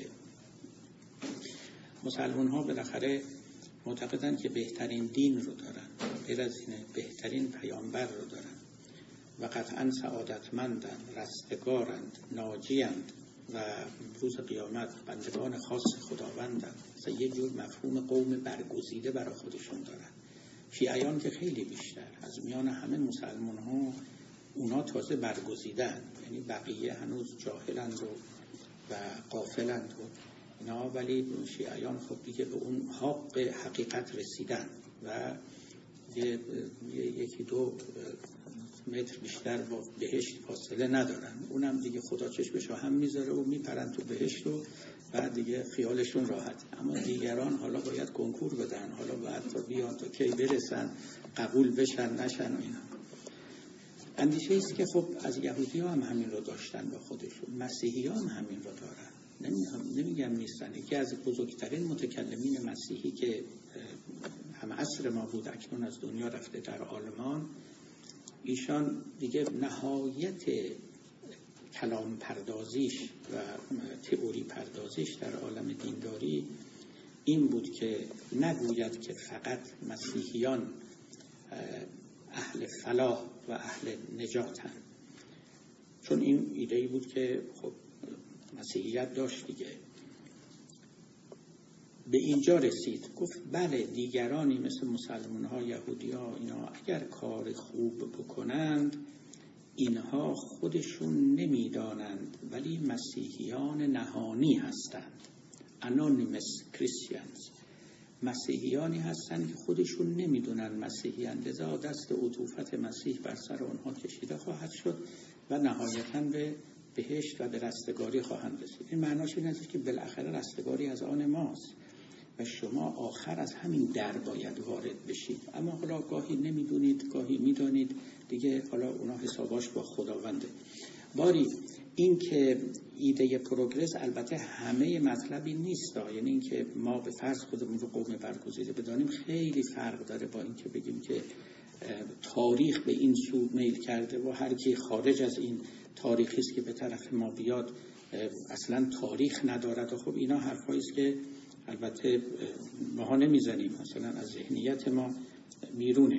مسلمان ها بالاخره معتقدن که بهترین دین رو دارن، غیر از اینه بهترین پیامبر رو دارن و قطعا سعادتمندن، رستگارند، ناجیند و روز قیامت بندگان خاص خداوندند. مثلا یه جور مفهوم قوم برگزیده برای خودشون دارن. شیعیان که خیلی بیشتر از میان همه مسلمان ها اونا تازه برگزیدن، یعنی بقیه هنوز جاهلند و, و غافلند و اینا، ولی شیعیان خب دیگه به اون حق حقیقت رسیدن و یه، یکی دو متر بیشتر با بهشت فاصله ندارن. اونم دیگه خدا چشمش رو هم میذاره و میپرن تو بهشت و بعد دیگه خیالشون راحت. اما دیگران حالا باید کنکور بدن، حالا باید تا بیان تا کی برسن، قبول بشن نشن و اینا. اندیشه است که خب از یهودی ها هم همین رو داشتن با خودشون، مسیحی ها هم همین رو دارن. نمیگم مسیحی هم نیستن. یکی از بزرگترین متکلمین مسیحی که هم عصر ما بود اکنون از دنیا رفته در آلمان، ایشان دیگه نهایت کلام پردازیش و تئوری پردازیش در عالم دینداری این بود که نگوید که فقط مسیحیان اهل فلاح و اهل نجاتن، چون این ایده‌ای بود که خب مسیحیت داشت دیگه. به اینجا رسید گفت بله دیگرانی مثل مسلمان ها، یهودی ها، اینا اگر کار خوب بکنند اینها خودشون نمیدانند ولی مسیحیان نهانی هستند. anonymous Christians، مسیحیانی هستند که خودشون نمیدونن مسیحیان، لذا دست عطوفت مسیح بر سر آنها کشیده خواهد شد و نهایتاً به بهشت و به رستگاری خواهند رسید. این معناش این است که بالاخره رستگاری از آن ماست و شما آخر از همین در باید وارد بشید. اما حالا گاهی نمیدونید، گاهی میدونید دیگه، حالا اونا حساباش با خداونده. باری این که ایده پروگرس البته همه مطلبی نیست، یعنی این که ما به فرض خودمون رو قوم برگزیده بدانیم خیلی فرق داره با این که بگیم که تاریخ به این سو میل کرده و هر کی خارج از این تاریخی است که به طرف ما بیاد اصلا تاریخ ندارد. و خب اینا حرفایی است که البته ما نمیزنیم، مثلا از ذهنیت ما بیرونه.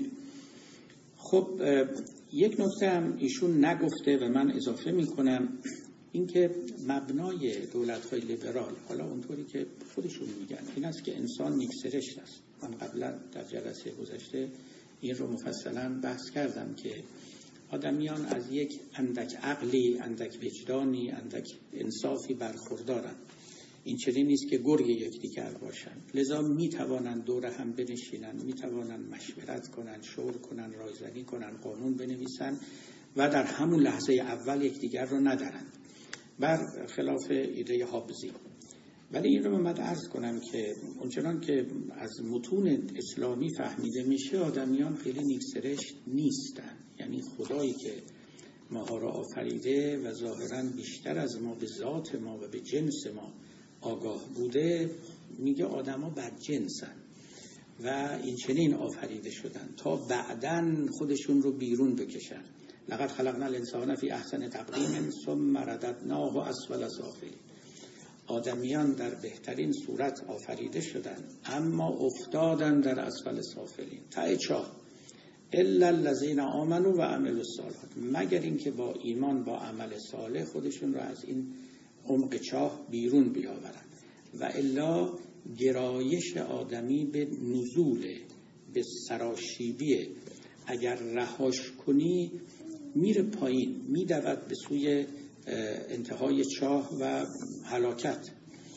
خب یک نکته هم ایشون نگفته و من اضافه میکنم، این که مبنای دولت‌های لیبرال، حالا اونطوری که خودشون میگن، این است که انسان یک سرشت است. من قبلا در جلسه گذشته این رو مفصلا بحث کردم که آدمیان از یک اندک عقلی، اندک وجدانی، اندک انصافی برخوردارند. این چنین نیست که گرگ یکدیگر باشند، لذا می توانند دور هم بنشینند، می توانند مشورت کنند، شور کنند، رایزنی کنند، قانون بنویسند و در همون لحظه اول یکدیگر رو ندارند، بر خلاف ایده هابزی. ولی این رو من عرض کنم که اونچنان که از متون اسلامی فهمیده میشه آدمیان خیلی نیکسرشت نیستن. یعنی خدایی که ماها را آفریده و ظاهراً بیشتر از ما به ذات ما و به جنس ما آگاه بوده، میگه آدما بدجنسن و این چنین آفریده شدن تا بعداً خودشون رو بیرون بکشن. لقد خلقنا الانسان فی احسن تقویم ثم رددناه اسفل سافلین. آدمیان در بهترین صورت آفریده شدن اما افتادن در اسفل سافلین، ته چاه. الا الذین آمنوا و عملوا الصالحات، مگر اینکه با ایمان با عمل صالح خودشون رو از این عمق چاه بیرون بیاورند. و الا گرایش آدمی به نزول، به سراشیبیه. اگر رهاش کنی میره پایین، میدود به سوی انتهای چاه و هلاکت.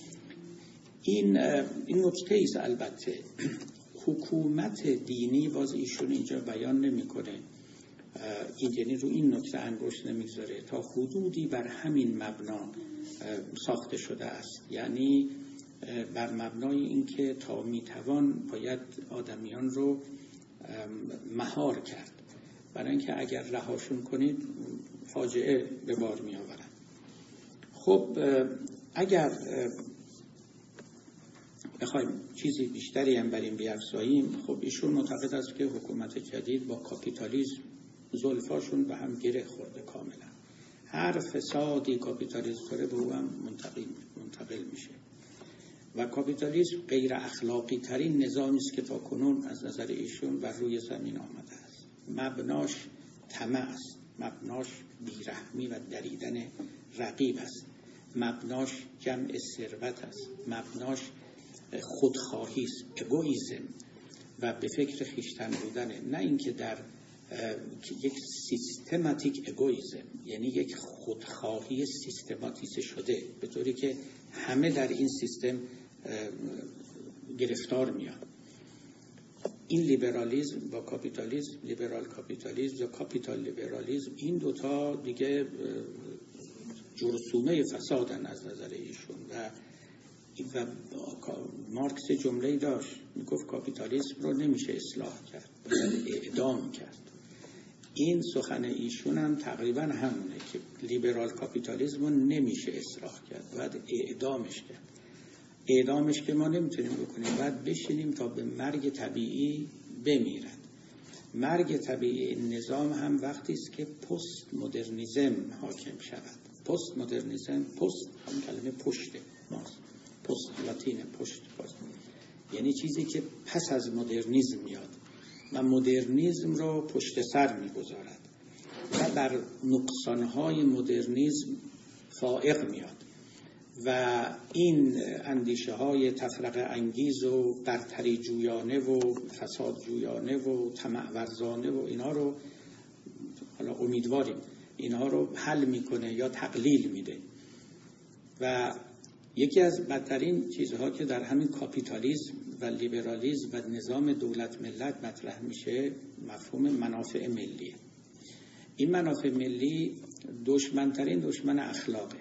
این این نکته ایست. البته حکومت دینی باز ایشون اینجا بیان نمیکنه، این یعنی رو این نکته انگشت نمیگذاره، تا حدودی بر همین مبنا ساخته شده است. یعنی بر مبنای اینکه تا میتوان باید آدمیان رو مهار کرد، برای اینکه اگر رهاشون کنید فاجعه به بار می آورند. خب اگر بخوایم چیزی بیشتری هم بر این بیفزاییم، خب ایشون معتقد است که حکومت جدید با کاپیتالیسم زلفاشون به هم گره خورده کاملا. هر فسادی کاپیتالیسم داره به او هم منتقل منتقل میشه و کاپیتالیسم غیر اخلاقی ترین نظامی است که تا کنون از نظر ایشون بر روی زمین آمده است. مبناش طمع است، مبناش بیرحمی و دریدن رقیب است، مبناش جمع ثروت است، مبناش خودخواهی است، اگوئیسم و به فکر خویشتن بودنه، نه اینکه در یک سیستماتیک اگوئیسم، یعنی یک خودخواهی سیستماتیزه شده به طوری که همه در این سیستم گرفتار میان. این لیبرالیسم با کاپیتالیسم، لیبرال کاپیتالیسم یا کاپیتال لیبرالیسم، این دوتا دیگه جرثومه فسادن از نظر ایشون. و و مارکس جمله‌ای داشت، میگفت کاپیتالیسم رو نمیشه اصلاح کرد، باید اعدام کرد. این سخن ایشون هم تقریبا همونه که لیبرال کاپیتالیسم رو نمیشه اصلاح کرد، باید اعدامش کرد. اعدامش که ما نمیتونیم بکنیم، باید بشینیم تا به مرگ طبیعی بمیرد. مرگ طبیعی این نظام هم وقتی است که پست مدرنیسم حاکم شود. پست مدرنیسم، پست هم کلمه پشته ماست، پست لاتین پشت باست، یعنی چیزی که پس از مدرنیسم میاد و مدرنیسم رو پشت سر میگذارد و بر نقصانهای مدرنیسم فائق میاد و این اندیشه های تفرقه انگیز و برتری جویانه و فساد جویانه و طمع ورزانه و اینا رو، حالا امیدواریم اینها رو حل میکنه یا تقلیل میده. و یکی از بدترین چیزها که در همین کاپیتالیسم و لیبرالیسم و نظام دولت ملت مطرح میشه مفهوم منافع ملی. این منافع ملی دشمنترین دشمن اخلاقه.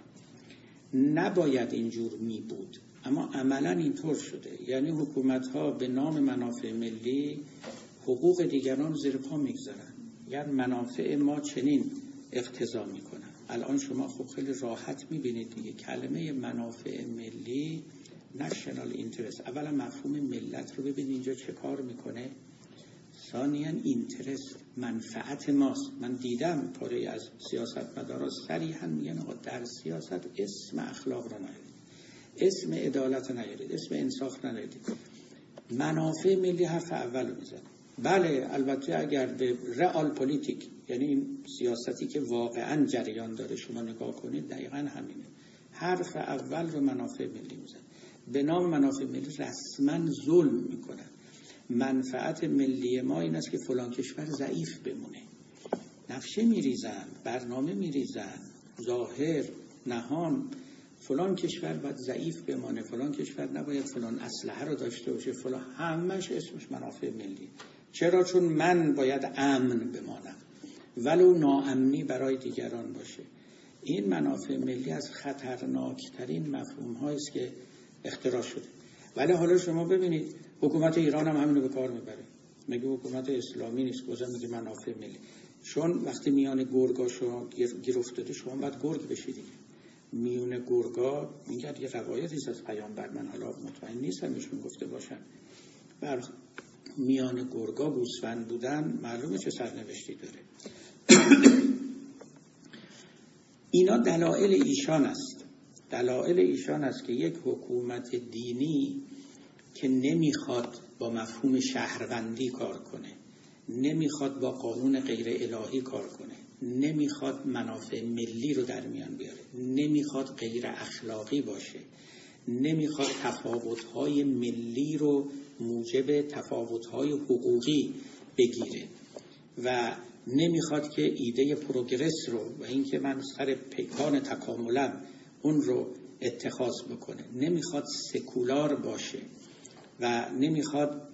نباید اینجور می بود، اما عملا اینطور شده. یعنی حکومت ها به نام منافع ملی حقوق دیگران زیر پا میگذارن، یعنی منافع ما چنین اقتضا میکنن. الان شما خب خیلی راحت میبینید دیگه کلمه منافع ملی، نشنال اینترست، اولا مفهوم ملت رو ببینید اینجا چه کار میکنه، ثانیاً اینترست، منفعت ماست. من دیدم پاره از سیاستمدارا صریحاً میگن آقا در سیاست اسم اخلاق را نیارید، اسم عدالت نیارید، اسم انصاف نیارید، منافع ملی حرف اول میزنه. بله البته اگر به رئال پلیتیک، یعنی این سیاستی که واقعاً جریان داره شما نگاه کنید، دقیقاً همینه، حرف اول رو منافع ملی میزنه. به نام منافع ملی رسما ظلم میکنن. منفعت ملی ما این است که فلان کشور ضعیف بمونه، نقشه میریزن، برنامه میریزن، ظاهر نهان، فلان کشور باید ضعیف بمانه، فلان کشور نباید فلان اسلحه رو داشته باشه، فلان، همش اسمش منافع ملی. چرا؟ چون من باید امن بمانم ولو ناامنی برای دیگران باشه. این منافع ملی از خطرناکترین مفهوم هایی است که اختراع شده. ولی حالا شما ببینید حکومت ایران هم همینو به کار میبره، میگه حکومت اسلامی نیست، بازم میگه منافع ملی. چون وقتی میان گرگا شما گیر افتاده شما باید گرگ بشید دیگه. میون گرگا میگه یه روایتی است از پیامبر، من حالا مطمئن نیستم ایشون گفته باشن، بر میان گرگا گوسفند بودن معلومه چه سرنوشتی داره. اینا دلایل ایشان است. دلایل ایشان است که یک حکومت دینی که نمیخواد با مفهوم شهروندی کار کنه، نمیخواد با قانون غیر الهی کار کنه، نمیخواد منافع ملی رو در میان بیاره، نمیخواد غیر اخلاقی باشه، نمیخواد تفاوت‌های ملی رو موجب تفاوت‌های حقوقی بگیره و نمیخواد که ایده پروگرس رو و اینکه من سر پیکان تکاملم اون رو اتخاذ بکنه، نمیخواد سکولار باشه و نمیخواد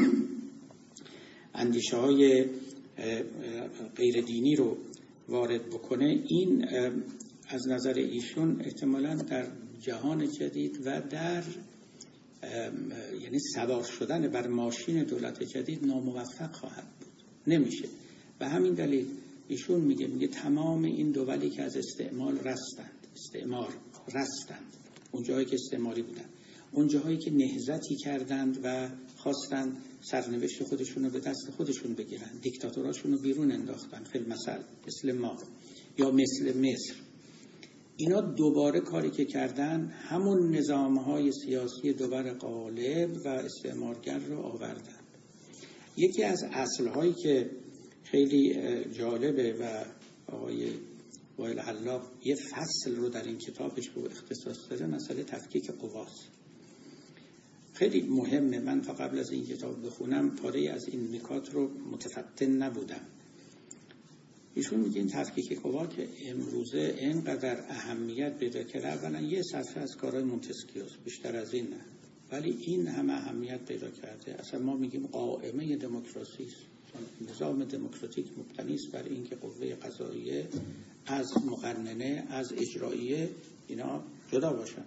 اندیشه های غیر دینی رو وارد بکنه. این از نظر ایشون احتمالاً در جهان جدید و در یعنی سوار شدن بر ماشین دولت جدید ناموفق خواهد بود، نمیشه. و همین دلیل ایشون میگه میگه تمام این دولی که از استعمال رستند، استعمار رستند، اون جاهایی که استعماری بودن، اون جاهایی که نهضتی کردند و خواستند سرنوشت خودشون رو به دست خودشون بگیرن، دیکتاتوراشون رو بیرون انداختن، فی المثل مثل ما یا مثل مصر، اینا دوباره کاری که کردن همون نظامهای سیاسی دوباره غالب و استعمارگر رو آوردن. یکی از اصلهایی که خیلی جالبه و آقای وائل حلاق یه فصل رو در این کتابش رو اختصاص داره، مسئله تفکیک قواست. خیلی مهمه. من تا قبل از این کتاب بخونم پاره از این نکات رو متفتن نبودم. ایشون میگه این تفکیک قوا که امروزه اینقدر اهمیت پیدا کرده، اولا یه صفحه از کارهای مونتسکیوس، بیشتر از این نه، ولی این هم اهمیت پیدا کرده. اصلا ما میگیم قائمه دموکراسی است. نظام دموکراتیک مبتنی است بر اینکه قوه قضاییه از مقننه از اجراییه اینا جدا باشن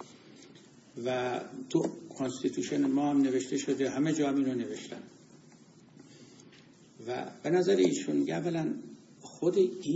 و تو کانستیتوشن ما هم نوشته شده، همه جا هم اینو نوشتن. و به نظر ایشون اولا خود این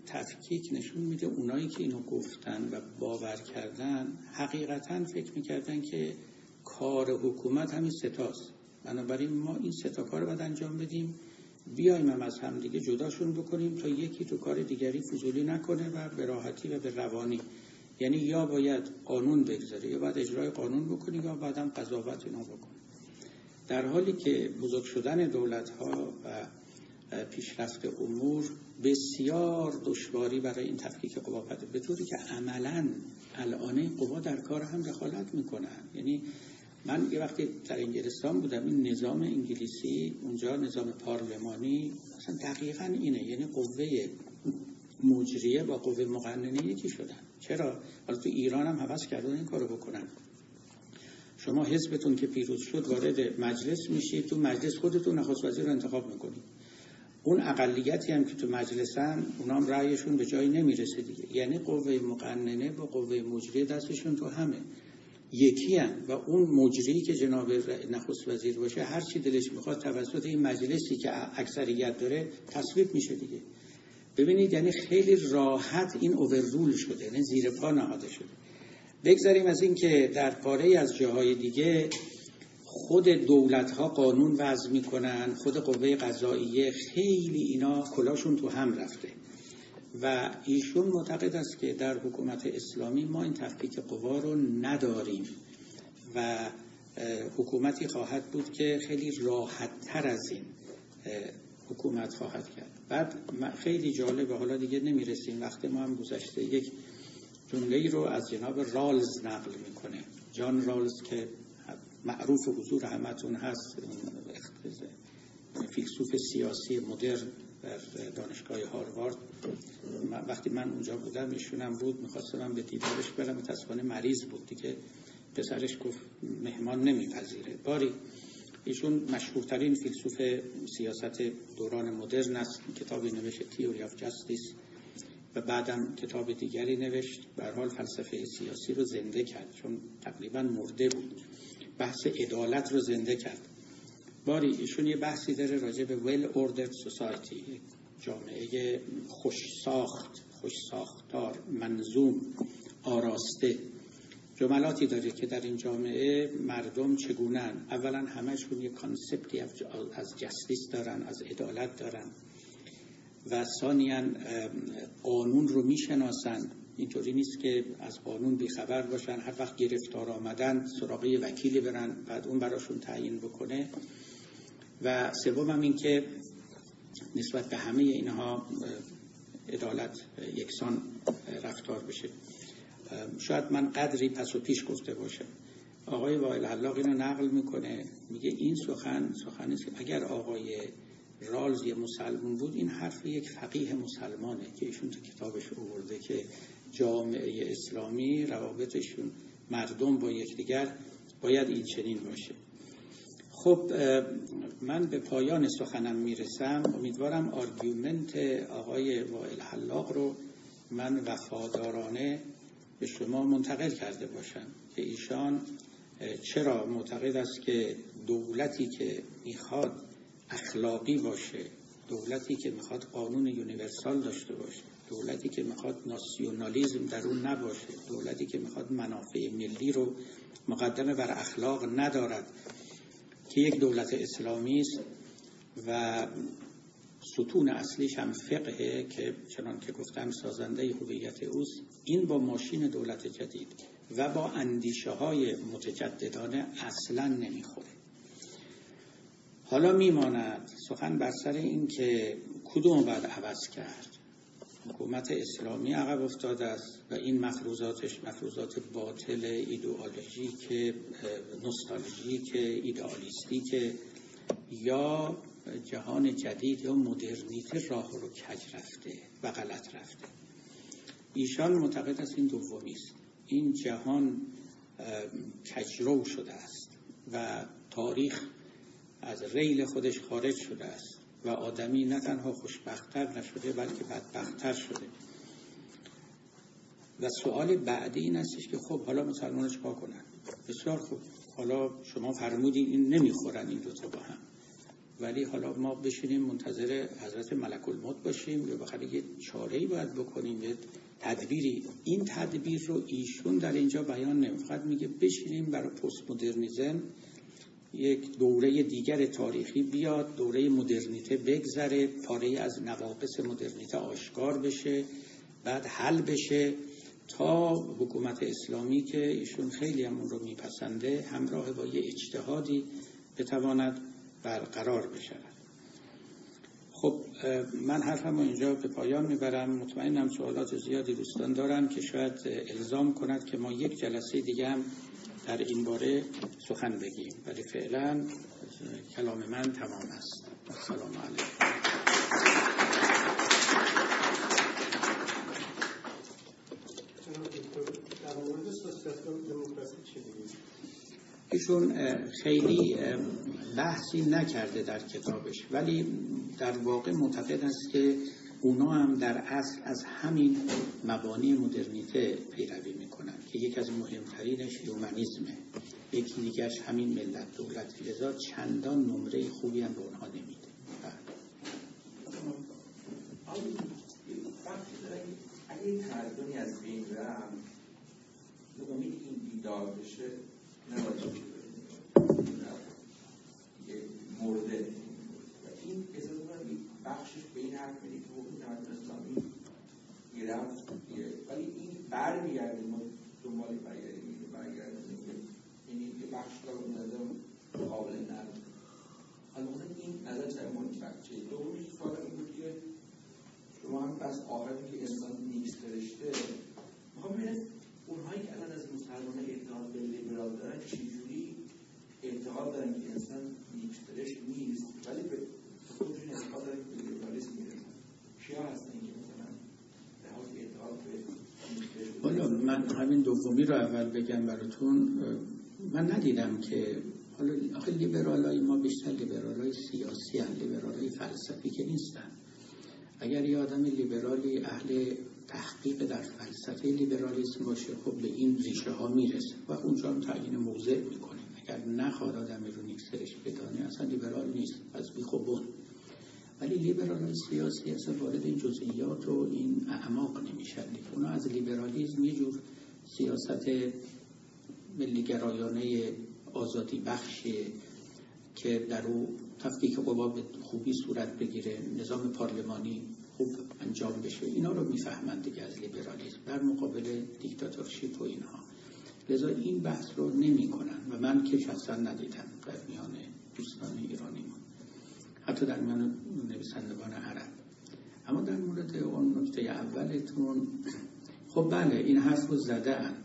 تفکیک نشون میده اونایی که اینو گفتن و باور کردن حقیقتاً فکر میکردن که کار حکومت همین ستاست، بنابراین ما این ستا کار رو باید انجام بدیم، بیایم هم از هم دیگه جداشون بکنیم تا یکی تو کار دیگری فضولی نکنه و به راحتی و به روانی. یعنی یا باید قانون بگذاره یا باید اجرای قانون بکنی یا باید هم قضاوت اینا بکنی. در حالی که بزرگ شدن دولت‌ها و پیشرفت امور بسیار دشواری برای این تفکیک قوا بده، به طوری که عملاً الان قوا در کار هم دخالت میکنن. یعنی من یه وقتی در انگلستان بودم، این نظام انگلیسی اونجا نظام پارلمانی اصلا دقیقاً اینه، یعنی قوه مجریه با قوه مقننه یکی شدن. چرا؟ حالا تو ایران هم هوس کردن این کارو بکنن. شما حزبتون که پیروز شد وارد مجلس میشید، تو مجلس خودتون نخست وزیر رو انتخاب میکنید. اون اقلیتی هم که تو مجلسن اونا هم رأیشون به جایی نمیرسه دیگه. یعنی قوه مقننه با قوه مجریه دستشون تو همه یکی هم و اون مجری که جناب نخست وزیر باشه هر چی دلش میخواد توسط این مجلسی که اکثریت داره تصویب میشه دیگه. ببینید یعنی خیلی راحت این اووررول شده، یعنی زیر پا نهاده شده. بگذاریم از این که در پاره از جاهای دیگه خود دولت‌ها قانون وضع میکنن، خود قوه قضاییه، خیلی اینا کلاشون تو هم رفته و ایشون معتقد است که در حکومت اسلامی ما این تفکیک قوا رو نداریم و حکومتی خواهد بود که خیلی راحت تر از این حکومت خواهد کرد. بعد خیلی جالبه، حالا دیگه نمیرسیم، وقت ما هم گذشته، یک جمله‌ای رو از جناب رالز نقل میکنه. جان رالز که معروف حضور همتون هست، فیلسوف سیاسی مدرن در دانشگاه هاروارد. وقتی من اونجا بودم ایشونم بود، میخواستم به دیدارش برم، متاسفانه مریض بود دیگه، پسرش گفت مهمان نمیپذیره. باری ایشون مشهورترین فیلسوف سیاست دوران مدرن است. کتابی نوشت تیوری آف جاستیس و بعدم کتاب دیگری نوشت. به هر حال فلسفه سیاسی رو زنده کرد، چون تقریبا مرده بود. بحث عدالت رو زنده کرد. باری ایشون یه بحثی داره راجع به well ordered society، جامعه خوش ساخت، خوش ساختار، منظوم، آراسته. جملاتی داره که در این جامعه مردم چگونن. اولا همشون یه کانسپتی از جستیس دارن، از عدالت دارن و ثانیاً قانون رو میشناسن. اینطوری نیست که از قانون بیخبر باشن، هر وقت گرفتار آمدن سراغ وکیلی برن بعد اون براشون تعیین بکنه. و سوم هم این که نسبت به همه اینها عدالت یکسان رفتار بشه. شاید من قدری پس و پیش گفته باشم. آقای وائل حلاق اینو نقل میکنه، میگه این سخن سخنی است. اگر آقای رالز یه مسلمان بود، این حرف یک فقیه مسلمانه که ایشون تو کتابش آورده که جامعه اسلامی روابطشون مردم با یکدیگر باید این چنین باشه. خب من به پایان سخنم میرسم. امیدوارم آرگومنت آقای وائل حلاق رو من وفادارانه به شما منتقل کرده باشم که ایشان چرا معتقد است که دولتی که میخواد اخلاقی باشه، دولتی که میخواد قانون یونیورسال داشته باشه، دولتی که میخواد ناسیونالیزم در اون نباشه، دولتی که میخواد منافع ملی رو مقدمه بر اخلاق ندارد، که یک دولت اسلامی است و ستون اصلیش هم فقهه که چنان که گفتم سازنده هویت اوست. این با ماشین دولت جدید و با اندیشه های متجددانه اصلا نمیخوره. حالا میماند سخن بر سر این که کدوم باید عوض کرد. حکومت اسلامی عقب افتاده است و این مفروضاتش مفروضات باطل، ایدئولوژیک، نوستالژیک، ایدئالیستیک، یا جهان جدید یا مدرنیته راه رو کج رفته و غلط رفته. ایشان معتقد است این دومی است. این جهان کجرو شده است و تاریخ از ریل خودش خارج شده است و آدمی نه تنها خوشبخت‌تر نشده بلکه بدبخت‌تر شده. و سوال بعدی این استش که خب حالا مسلمان‌ها چیکار کنن؟ بسیار خوب، حالا شما فرمودین این نمیخورن این دوتا با هم. ولی حالا ما بشینیم منتظر حضرت ملک الموت باشیم یا بخاطر یه چاره‌ای باید بکنیم، یه تدبیری. این تدبیر رو ایشون در اینجا بیان نمی‌کنه، فقط میگه بشینیم برای پست مدرنیسم یک دوره دیگر تاریخی بیاد، دوره مدرنیته بگذره، پاره از نواقص مدرنیته آشکار بشه، بعد حل بشه تا حکومت اسلامی که ایشون خیلی هم اون رو میپسنده همراه با یه اجتهادی بتواند برقرار بشه. خب من حرفم رو اینجا به پایان میبرم. مطمئنم سوالات زیادی دوستان دارن که شاید الزام کند که ما یک جلسه دیگه هم در این باره سخن بگیم، ولی فعلا کلام من تمام است. سلام علیکم. ایشون خیلی بحثی نکرده در کتابش، ولی در واقع معتقد است که اونا هم در اصل از همین مبانی مدرنیته پیروی میکنن که یکی از مهمترینش هیومانیسمه، یکی دیگرش همین ملت دولت، لذا چندان نمره خوبی هم به اونها نمیده. اگه این تمدنی از بین رفت به امید این بیدار بشه نباید یه مرده و این اجازه دارم بخشش به این حرف میدید که حکم تمدن اسلامی گرفت، ولی این بر میگرده، ما دنبال برگردیم برگردیم یعنی یه بخش را به نظرم قابل نرد. البته این نظر چه مهم بچه دومی سوال این بود که شما هم بس آخری که انسان نیست فرشته میخوام ببینم اونهایی که الان از مسلمان اعتقاد به لیبرال دارن چجوری اعتقاد دارن که انسان نیست فرشت نیست ولی به خودشون اعتقاد دارن که به لیبرالیسم میرسن؟ کیا هستن که مثلا در حال اعتقاد به نیست فرشت؟ حالا من همین دومی رو اول بگم براتون. من ندیدم که حالا آخه لیبرالای ما بیشتر لیبرالای سیاسی هستند، لیبرالای فلسفی که نیستن. اگر یه آدم لیبرالی اهل تحقیق در فلسفه لیبرالیسم باشه خب به این ریشه ها میرسه و اونجا هم تعیین موضع میکنه. اگر نخواد آدمی رو نیکسرش بدانه اصلا لیبرال نیست، از بیخوبون. ولی لیبرالای سیاسی اصلا وارد این جزئیات و این اعماق نمیشن. اونا از لیبرالیسم یه جور سیاست ملیگرایانه آزادی بخشیه که در او تفکیک قوا به خوبی صورت بگیره، نظام پارلمانی خوب انجام بشه، اینا رو میفهمند دیگه از لیبرالیسم در مقابل دیکتاتورشیپ و اینها. لذا این بحث رو نمی کنن و من که شخصا ندیدم در میان دوستان ایرانی ما، حتی در میان نویسندگان عرب. اما در مورد اون نکته اولتون خب بله این حرف رو زدن،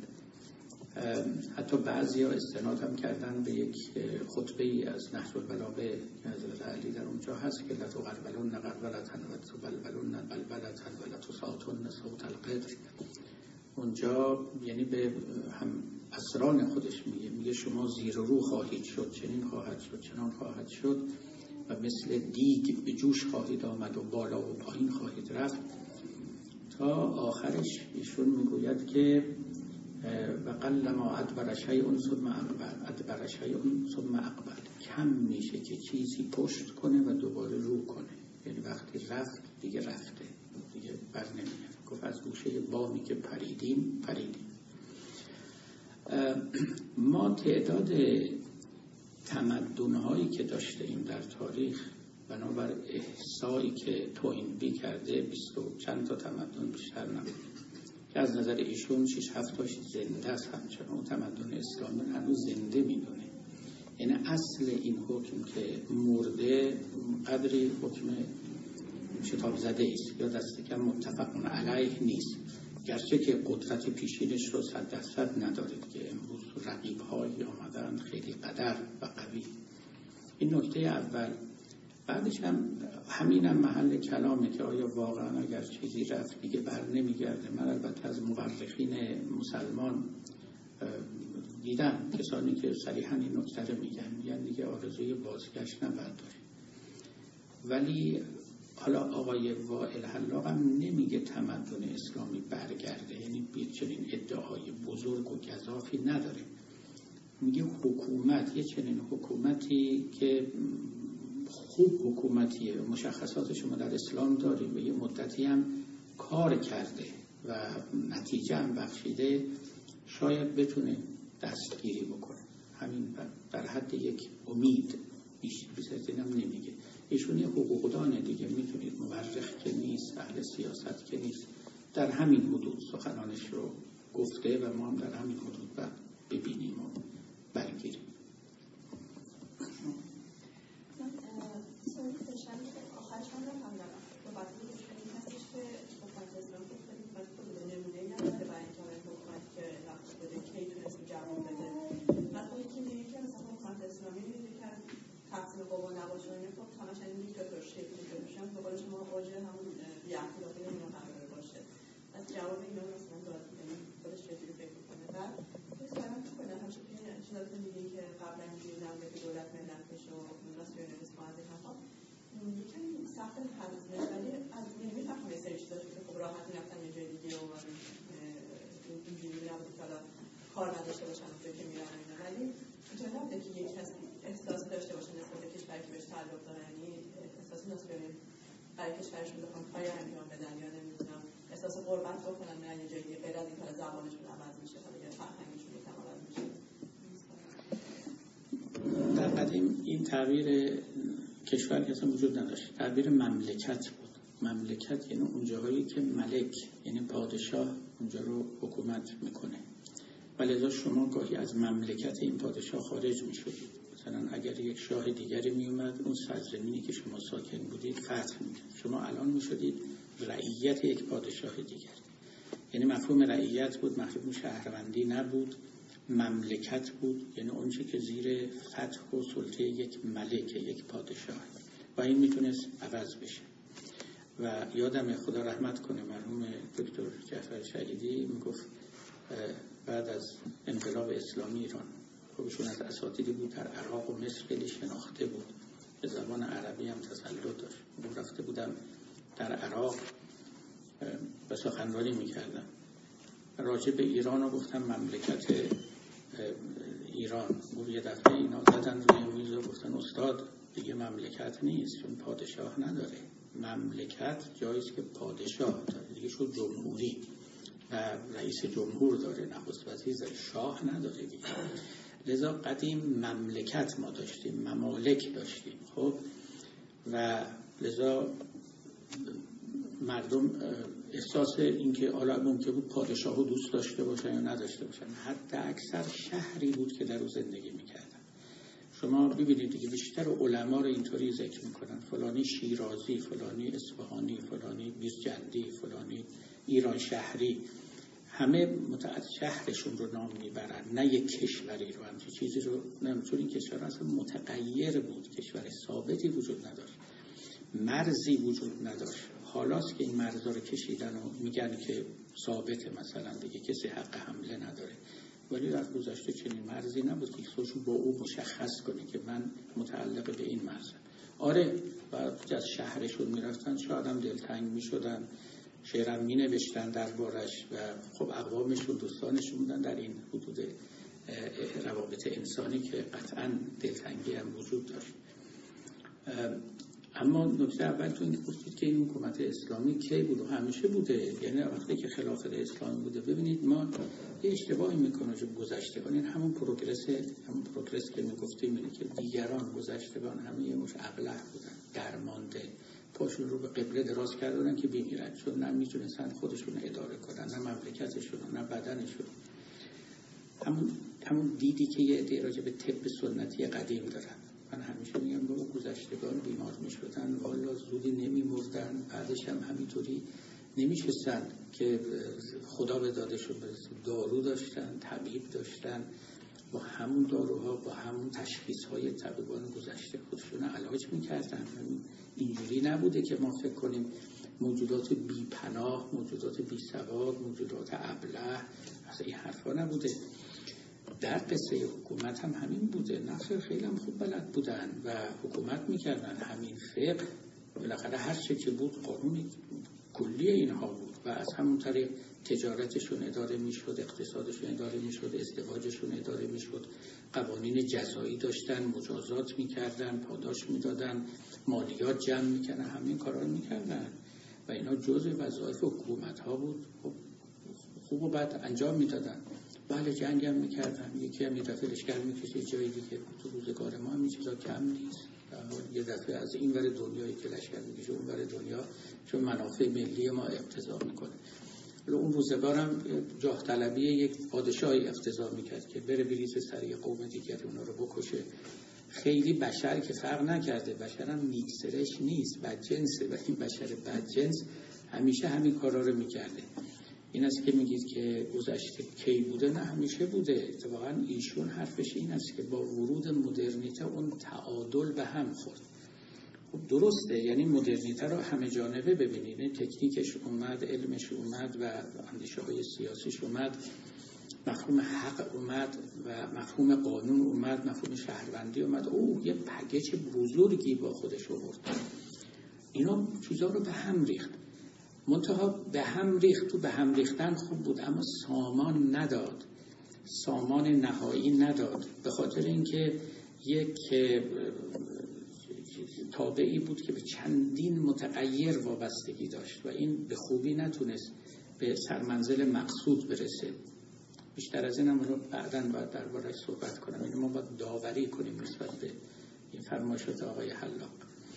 حتی بعضی ها استناد هم کردن به یک خطبه ای از نهج البلاغه حضرت علی در اونجا هست که لتو قربلون قربلتن و تو بلبلون بلبلتن و لتو ساعتون صوت القدر. اونجا یعنی به هم اسران خودش میگه میگه شما زیر رو خواهید شد، چنین خواهد شد، چنان خواهد شد و مثل دیگ به جوش خواهید آمد و بالا و پایین خواهید رفت. تا آخرش ایشون میگوید که و قلما ادبر شیء ثم اقبل، ادبر شیء ثم اقبل، کم میشه که چیزی پشت کنه و دوباره رو کنه. یعنی وقتی رفت دیگه رفته، دیگه بر نمیاد. گفت از گوشه بامی که پریدیم پریدیم. ما تعداد تمدن‌هایی که داشته ایم در تاریخ بنابر احصایی که توینبی کرده بیست و چند تا تمدن بیشتر نبود که از نظر ایشون شش هفت تاش زنده است، همچنان اون تمدن اسلامی هنوز زنده میدونه. یعنی اصل این حکم که مرده قدری حکم شتاب زده است یا دست کم متفق علیه نیست، گرچه که قدرت پیشینش رو صد درصد ندارید که امروز رقیب هایی آمدن خیلی قدر و قوی. این نکته اول. بعدش هم همین هم محل کلامه که آیا واقعا اگر چیزی رفت دیگه بر نمیگرده. من البته از مورخین مسلمان دیدم کسانی که صریحا این نکته رو میگن، میگن دیگه آرزوی بازگشت نباید داره. ولی حالا آقای وائل حلاق هم نمیگه تمدن اسلامی برگرده، یعنی بید چنین ادعای بزرگ و گزافی نداره. میگه حکومت، یه چنین حکومتی که خوب حکومتیه، مشخصات شما در اسلام داریم و یه مدتی هم کار کرده و نتیجه هم بخشیده، شاید بتونه دستگیری بکنه. همین در حد یک امید، بیشتر هم نمیگه. ایشون یه حقوقدانه دیگه، میتونید مورخ که نیست، اهل سیاست که نیست، در همین حدود سخنانش رو گفته و ما هم در همین حدود باید ببینیم و برگیریم. من سوالی داشتم که آخرش هم رو هم دارم و بعد بودشون این هستش که حکومت اسلام که کنید باید خود نمونه نداره برای اینکه آقای حکومت که رفت بوده کی تونست جواب بده. بعد خواهی که میگه که مثلا حکومت اسلامی میگه که تقسیم قوا نباشونه، خب همش این دیکتاتورشیپ میگه به قول شما اوج همون بی‌اخلاقی اینا قرار باشه. از جواب اینا مثلا داد خودش چجوری فکر میکنه. بعد توی سوالم که کنه همچه که چیزایی که میگه که قبلا اینجوری نبوده که دولت ملت میشه و ناسیونالیسم و از این حرفا یکم سخت هضمه، ولی از نمیفهمه یه سری چیزاشو که خب راحت میرفتن یه جای دیگه و اینجوری نبوده که حالا کار نداشته باشن اونجا که میرن اینا، ولی اینطور نبوده که یک کسی احساس داشته باشه نسبت به کشوری که بهش تعلق داره، یعنی احساس ناسیونالیسم برای کشورشون بخوام کاری انجام بدن یا نمیدونم احساس غربت بکنن میرن یه جای دیگه، غیر از اینکه زبانشون عوض میشه حالا یا فرهنگشون یکم عوض میشه. در قدیم این تعبیر کشور که اصلا وجود نداشت، تعبیر مملکت بود. مملکت یعنی اون جاهایی که ملک یعنی پادشاه اونجا رو حکومت میکنه، ولذا شما گاهی از مملکت این پادشاه خارج میشدید. مثلا اگر یک شاه دیگری میومد اون سرزمینی که شما ساکن بودید فتح میکرد، شما الان میشدید رعیت یک پادشاه دیگر. یعنی مفهوم رعیت بود، مفهوم شهروندی نبود، مملکت بود، یعنی اون چیزی که زیر فتح و سلطه یک ملک، یک پادشاه، و این میتونست عوض بشه. و یادم خدا رحمت کنه مرحوم دکتر جعفر شهیدی میگفت بعد از انقلاب اسلامی ایران، خودشون از اساتیدی بود در عراق و مصر خیلی شناخته بود، به زبان عربی هم تسلط داشت. من رفته بودم در عراق به سخنرانی میکردم راجع به ایران و گفتم مملکت ایران. و یه دفعه اینا زدن روی میز و گفتن استاد دیگه مملکت نیست چون پادشاه نداره، مملکت جاییست که پادشاه داره، دیگه شد جمهوری و رئیس جمهور داره، نخست وزیر داره، شاه نداره دیگه. لذا قدیم مملکت ما داشتیم، ممالک داشتیم. خب و لذا مردم احساس اینکه حالا ممکن بود پادشاهو دوست داشته باشن یا نداشته باشن، حتی اکثر شهری بود که در او زندگی میکردن. شما ببینید دیگه بیشتر علما رو اینطوری ذکر میکنن، فلانی شیرازی، فلانی اصفهانی، فلانی بیرجندی، فلانی ایران شهری، همه متعدد شهرشون رو نام میبرن، نه یک کشوری رو. همچین چیزی رو نه، چون این کشور اصلا متغیر بود، کشور ثابتی وجود نداشت، مرزی وجود نداشت. حالاست که این مرزا رو کشیدن و میگن که ثابته، مثلا دیگه کسی حق حمله نداره، ولی در گذشته چنین مرزی نبود که خودشون با او مشخص کنه که من متعلق به این مرزم. آره و از شهرشون میرفتن، شاید هم دلتنگ میشدن، شعرم می نوشتن دربارش و خب اقوامشون دوستانشون بودن در این حدود روابط انسانی که قطعا دلتنگی هم وجود داشت. اما نکته اول تو این گفتید که این حکومت اسلامی کی بود و همیشه بوده، یعنی وقتی که خلافت اسلامی بوده. ببینید ما یه اشتباهی میکنیم که گذشتگان، این همون پروگرس همون پروگرس که میگفتیم اینه که دیگران گذشتگان همه یه مش ابله بودن، درمانده، پاشون رو به قبله دراز کردن که بمیرن، چون نه میتونستن خودشون اداره کنن، نه مملکتشون، نه بدنشون. همون همون دیدی که یه عده راجع به طب سنتی قدیم دارن. من همیشه میگم بابا گذشتگان بیمار میشدن والا زودی نمیمردن، بعدش هم همینطوری نمیشستن که خدا به دادشون برسه. دارو داشتن، طبیب داشتن، با همون داروها با همون تشخیصهای طبیبان گذشته خودشون علاج میکردن. اینجوری نبوده که ما فکر کنیم موجودات بی پناه، موجودات بی سواد، موجودات ابله، اصلا این حرفا نبوده. در قصه حکومت هم همین بوده، نفر خیلی هم خوب بلد بودن و حکومت میکردن. همین فقه بالاخره هر چه که بود قانونی کلی اینها بود و از همون طریق تجارتشون اداره میشد، اقتصادشون اداره میشد، ازدواجشون اداره میشد، قوانین جزایی داشتن، مجازات میکردن، پاداش میدادن، مالیات جمع میکردن، همین کارا رو میکردن و اینا جزء وظایف حکومت ها بود. خب خوب و بد انجام میدادن. بله جنگ هم میکردن، یکی هم یه دفعه لشکر میکشه جای دیگه. تو روزگار ما هم این چیزا کم نیست. یه دفعه از این ور دنیایی که لشکر میکشه اون ور دنیا، چون منافع ملی ما اقتضا میکنه. اون روزگارم جاه طلبی یک پادشاهی اقتضا میکرد که بره بریزه سر یه قوم دیگر اونا رو بکشه. خیلی بشر که فرق نکرده، بشر هم نیکسرش نیست، بدجنسه و این بشر بدجنس همیشه همین کارا رو میکرده. این است که میگید که گذشته کی بوده، نه همیشه بوده. اتفاقا ایشون حرفش این است که با ورود مدرنیته اون تعادل به هم خورد. خب درسته، یعنی مدرنیته رو همه جانبه ببینید، تکنیکش اومد، علمش اومد و اندیشه های سیاسیش اومد، مفهوم حق اومد و مفهوم قانون اومد، مفهوم شهروندی اومد. او یه پکیج بزرگی با خودش آورد. اینا چیزا رو به هم ریخت. منتها به هم ریخت، تو به هم ریختن خوب بود اما سامان نداد، سامان نهایی نداد، به خاطر اینکه یک تابعی بود که به چندین متغیر وابستگی داشت و این به خوبی نتونست به سرمنزل مقصود برسه. بیشتر از این هم رو بعداً باید درباره‌اش صحبت کنم. این ما باید داوری کنیم نسبت به این فرمایشات آقای حلاق.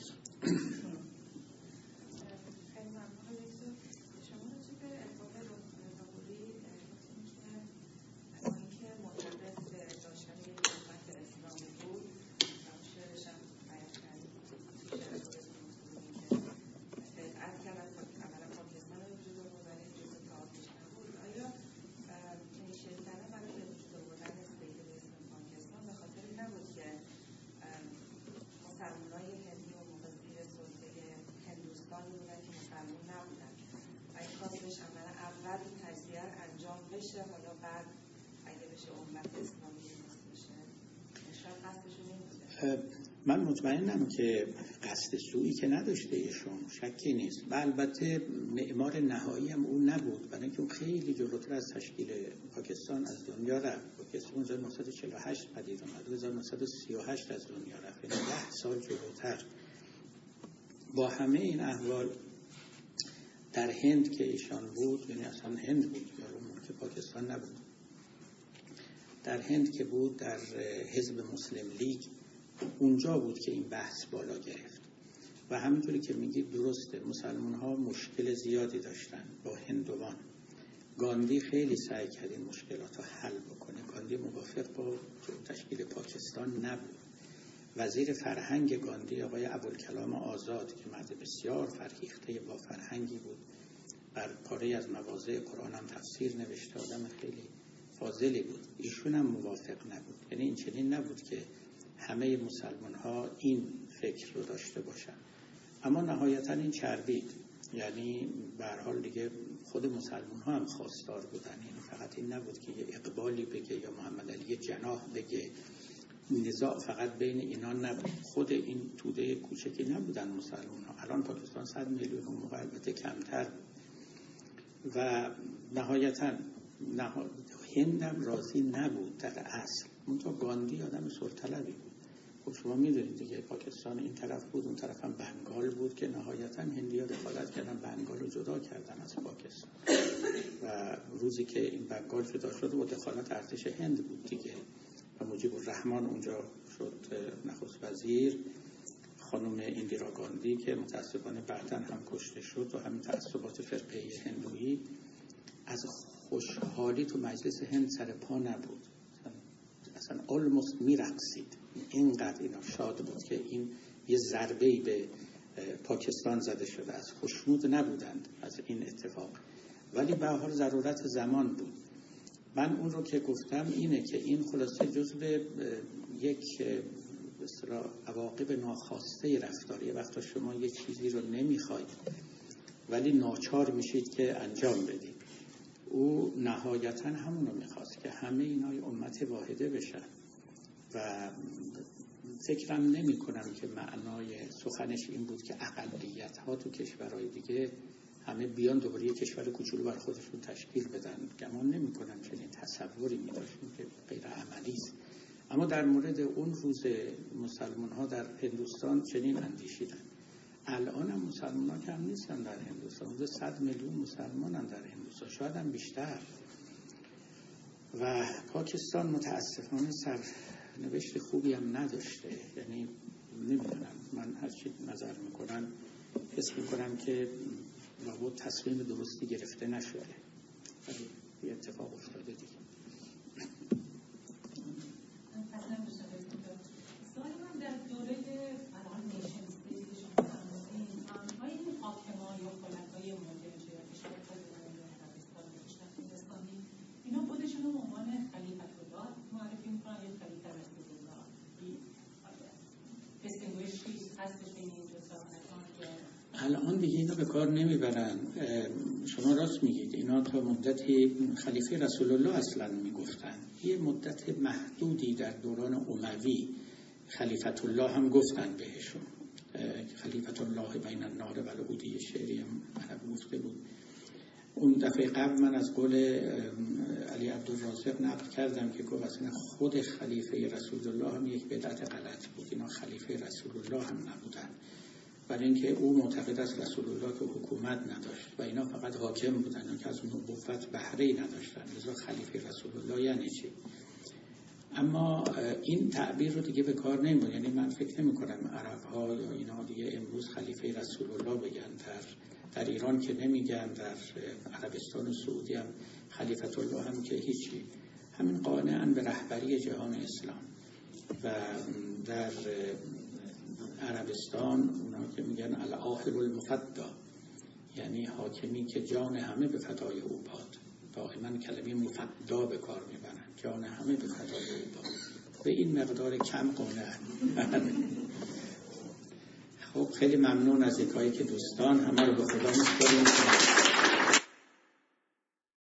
من مطمئنم که قصد سوئی که نداشته ایشون، شکی نیست. و البته معمار نهایی هم اون نبود، برای اینکه اون خیلی جلوتر از تشکیل پاکستان از دنیا رفت. پاکستان هزار و نهصد و چهل و هشت پدید اومد، هزار و نهصد و سی و هشت از دنیا رفت، یعنی ده سال جلوتر. با همه این احوال در هند که ایشان بود، یعنی اصلا هند بود یا اون که پاکستان نبود، در هند که بود، در حزب مسلم لیگ، اونجا بود که این بحث بالا گرفت. و همینطوری که میگید درسته، مسلمان ها مشکل زیادی داشتن با هندوان. گاندی خیلی سعی کرد این مشکلات رو حل بکنه. گاندی موافق با تشکیل پاکستان نبود. وزیر فرهنگ گاندی آقای ابوالکلام آزاد که مرد بسیار فرهیخته با فرهنگی بود، بر پاره از مواضع قرآن هم تفسیر نوشته، آدم خیلی فاضلی بود، ایشون هم موافق نبود. یعنی این چنین نبود که همه مسلمان ها این فکر رو داشته باشن. اما نهایتا این چربید، یعنی به هر حال دیگه خود مسلمان ها هم خواستار بودن. یعنی فقط این نبود که یه اقبالی بگه یا محمد علی جناح بگه، نزاع فقط بین اینا نبود. خود این توده کوچکی نبودن مسلمان ها. الان پاکستان صد میلیون، اون موقع البته کمتر. و نهایتا نه... هندم راضی نبود در اصل. منتها گاندی آدم سلطلبی بود. خب شما میدونید دیگه، پاکستان این طرف بود، اون طرف هم بنگال بود که نهایتا هندی‌ها دخالت کردن، بنگال رو جدا کردن از پاکستان. و روزی که این بنگال جدا شد و دخالت ارتش هند بود دیگه. و مجیب الرحمن اونجا شد نخست وزیر، خانم ایندیرا گاندی که متاسفانه بعداً هم کشته شد و همین تعصبات فرقه هندویی. از خوشحالی تو مجلس هند سر پا نبود، اصلا almost میرقصید، اینقدر اینا شاد بود که این یه ضربه‌ای به پاکستان زده شده. از خوشنود نبودند از این اتفاق، ولی به هر حال ضرورت زمان بود. من اون رو که گفتم اینه که این خلاصه جزء یک مثلا عواقب ناخواسته رفتاری. یه وقتا شما یه چیزی رو نمیخواید ولی ناچار میشید که انجام بدید. او نهایتا همون رو میخواست که همه اینای امت واحده بشن و فکرم نمی کنم که معنای سخنش این بود که اقلیت ها تو کشورهای دیگه همه بیان دوباره یک کشور کوچولو بر خودشون تشکیل بدن. گمان نمی کنم چنین تصوری می داشتیم که غیر عملی است. اما در مورد اون روز مسلمان ها در هندوستان چنین اندیشیدن. الان هم مسلمان ها کم نیستن در هندوستان، حدود صد میلیون مسلمان هم در هندوستان، شاید هم بیشتر. و پاکستان متاسفانه سرنوشت خوبی هم نداشته. یعنی نمیدونم، من هر چی نظر میکنم حس میکنم که لابد تصمیم درستی گرفته نشده، ولی یه اتفاق افتاده دیگه. سوال من در دوره الان نیشن استیتی که شما فرمودین، آیا این حاکمان یا خلفای مدرن یا کشور عربستان یا هندوستانی اینا خودشون رو به عنوان خلیفة الله معرفی میکنن یا خلیفه رسول الله؟ distinguish هستش بین این دو تا؟ الان دیگه اینا به کار نمیبرن. شما راست میگید، اینا تا مدتی خلیفه رسول الله اصلا میگفتن. یه مدت محدودی در دوران اموی خلیفت الله هم گفتن بهشون، خلیفت الله بین النار و العود، یه شعری هم عرب گفته بود. اون دفعه قبل من از قول علی عبدالرازق نقل کردم که گفت اصلا خود خلیفه رسول الله هم یک بدعت غلط بود، اینا خلیفه رسول الله هم نبودن، برای اینکه او معتقد است رسول الله که حکومت نداشت و اینا فقط حاکم بودن که از نبوت بهره‌ای نداشتن، لذا خلیفه رسول الله یعنی چی؟ اما این تعبیر رو دیگه به کار نمیبرن. یعنی من فکر نمی کنم عرب ها یا اینا دیگه امروز خلیفه رسول الله بگن. در در ایران که نمیگن، در عربستان و سعودی هم خلیفت الله هم که هیچی، همین قانعن به رهبری جهان اسلام. و در عربستان اونا که میگن العاهل المفدا، یعنی حاکمی که جان همه به فدای او باد. دائما کلمه مفدا به کار میبرن، جان همه به فدای او باد. به این مقدار کم قانعن. خب خیلی ممنون از اینکه دوستان همه رو به خدا میسپاریم.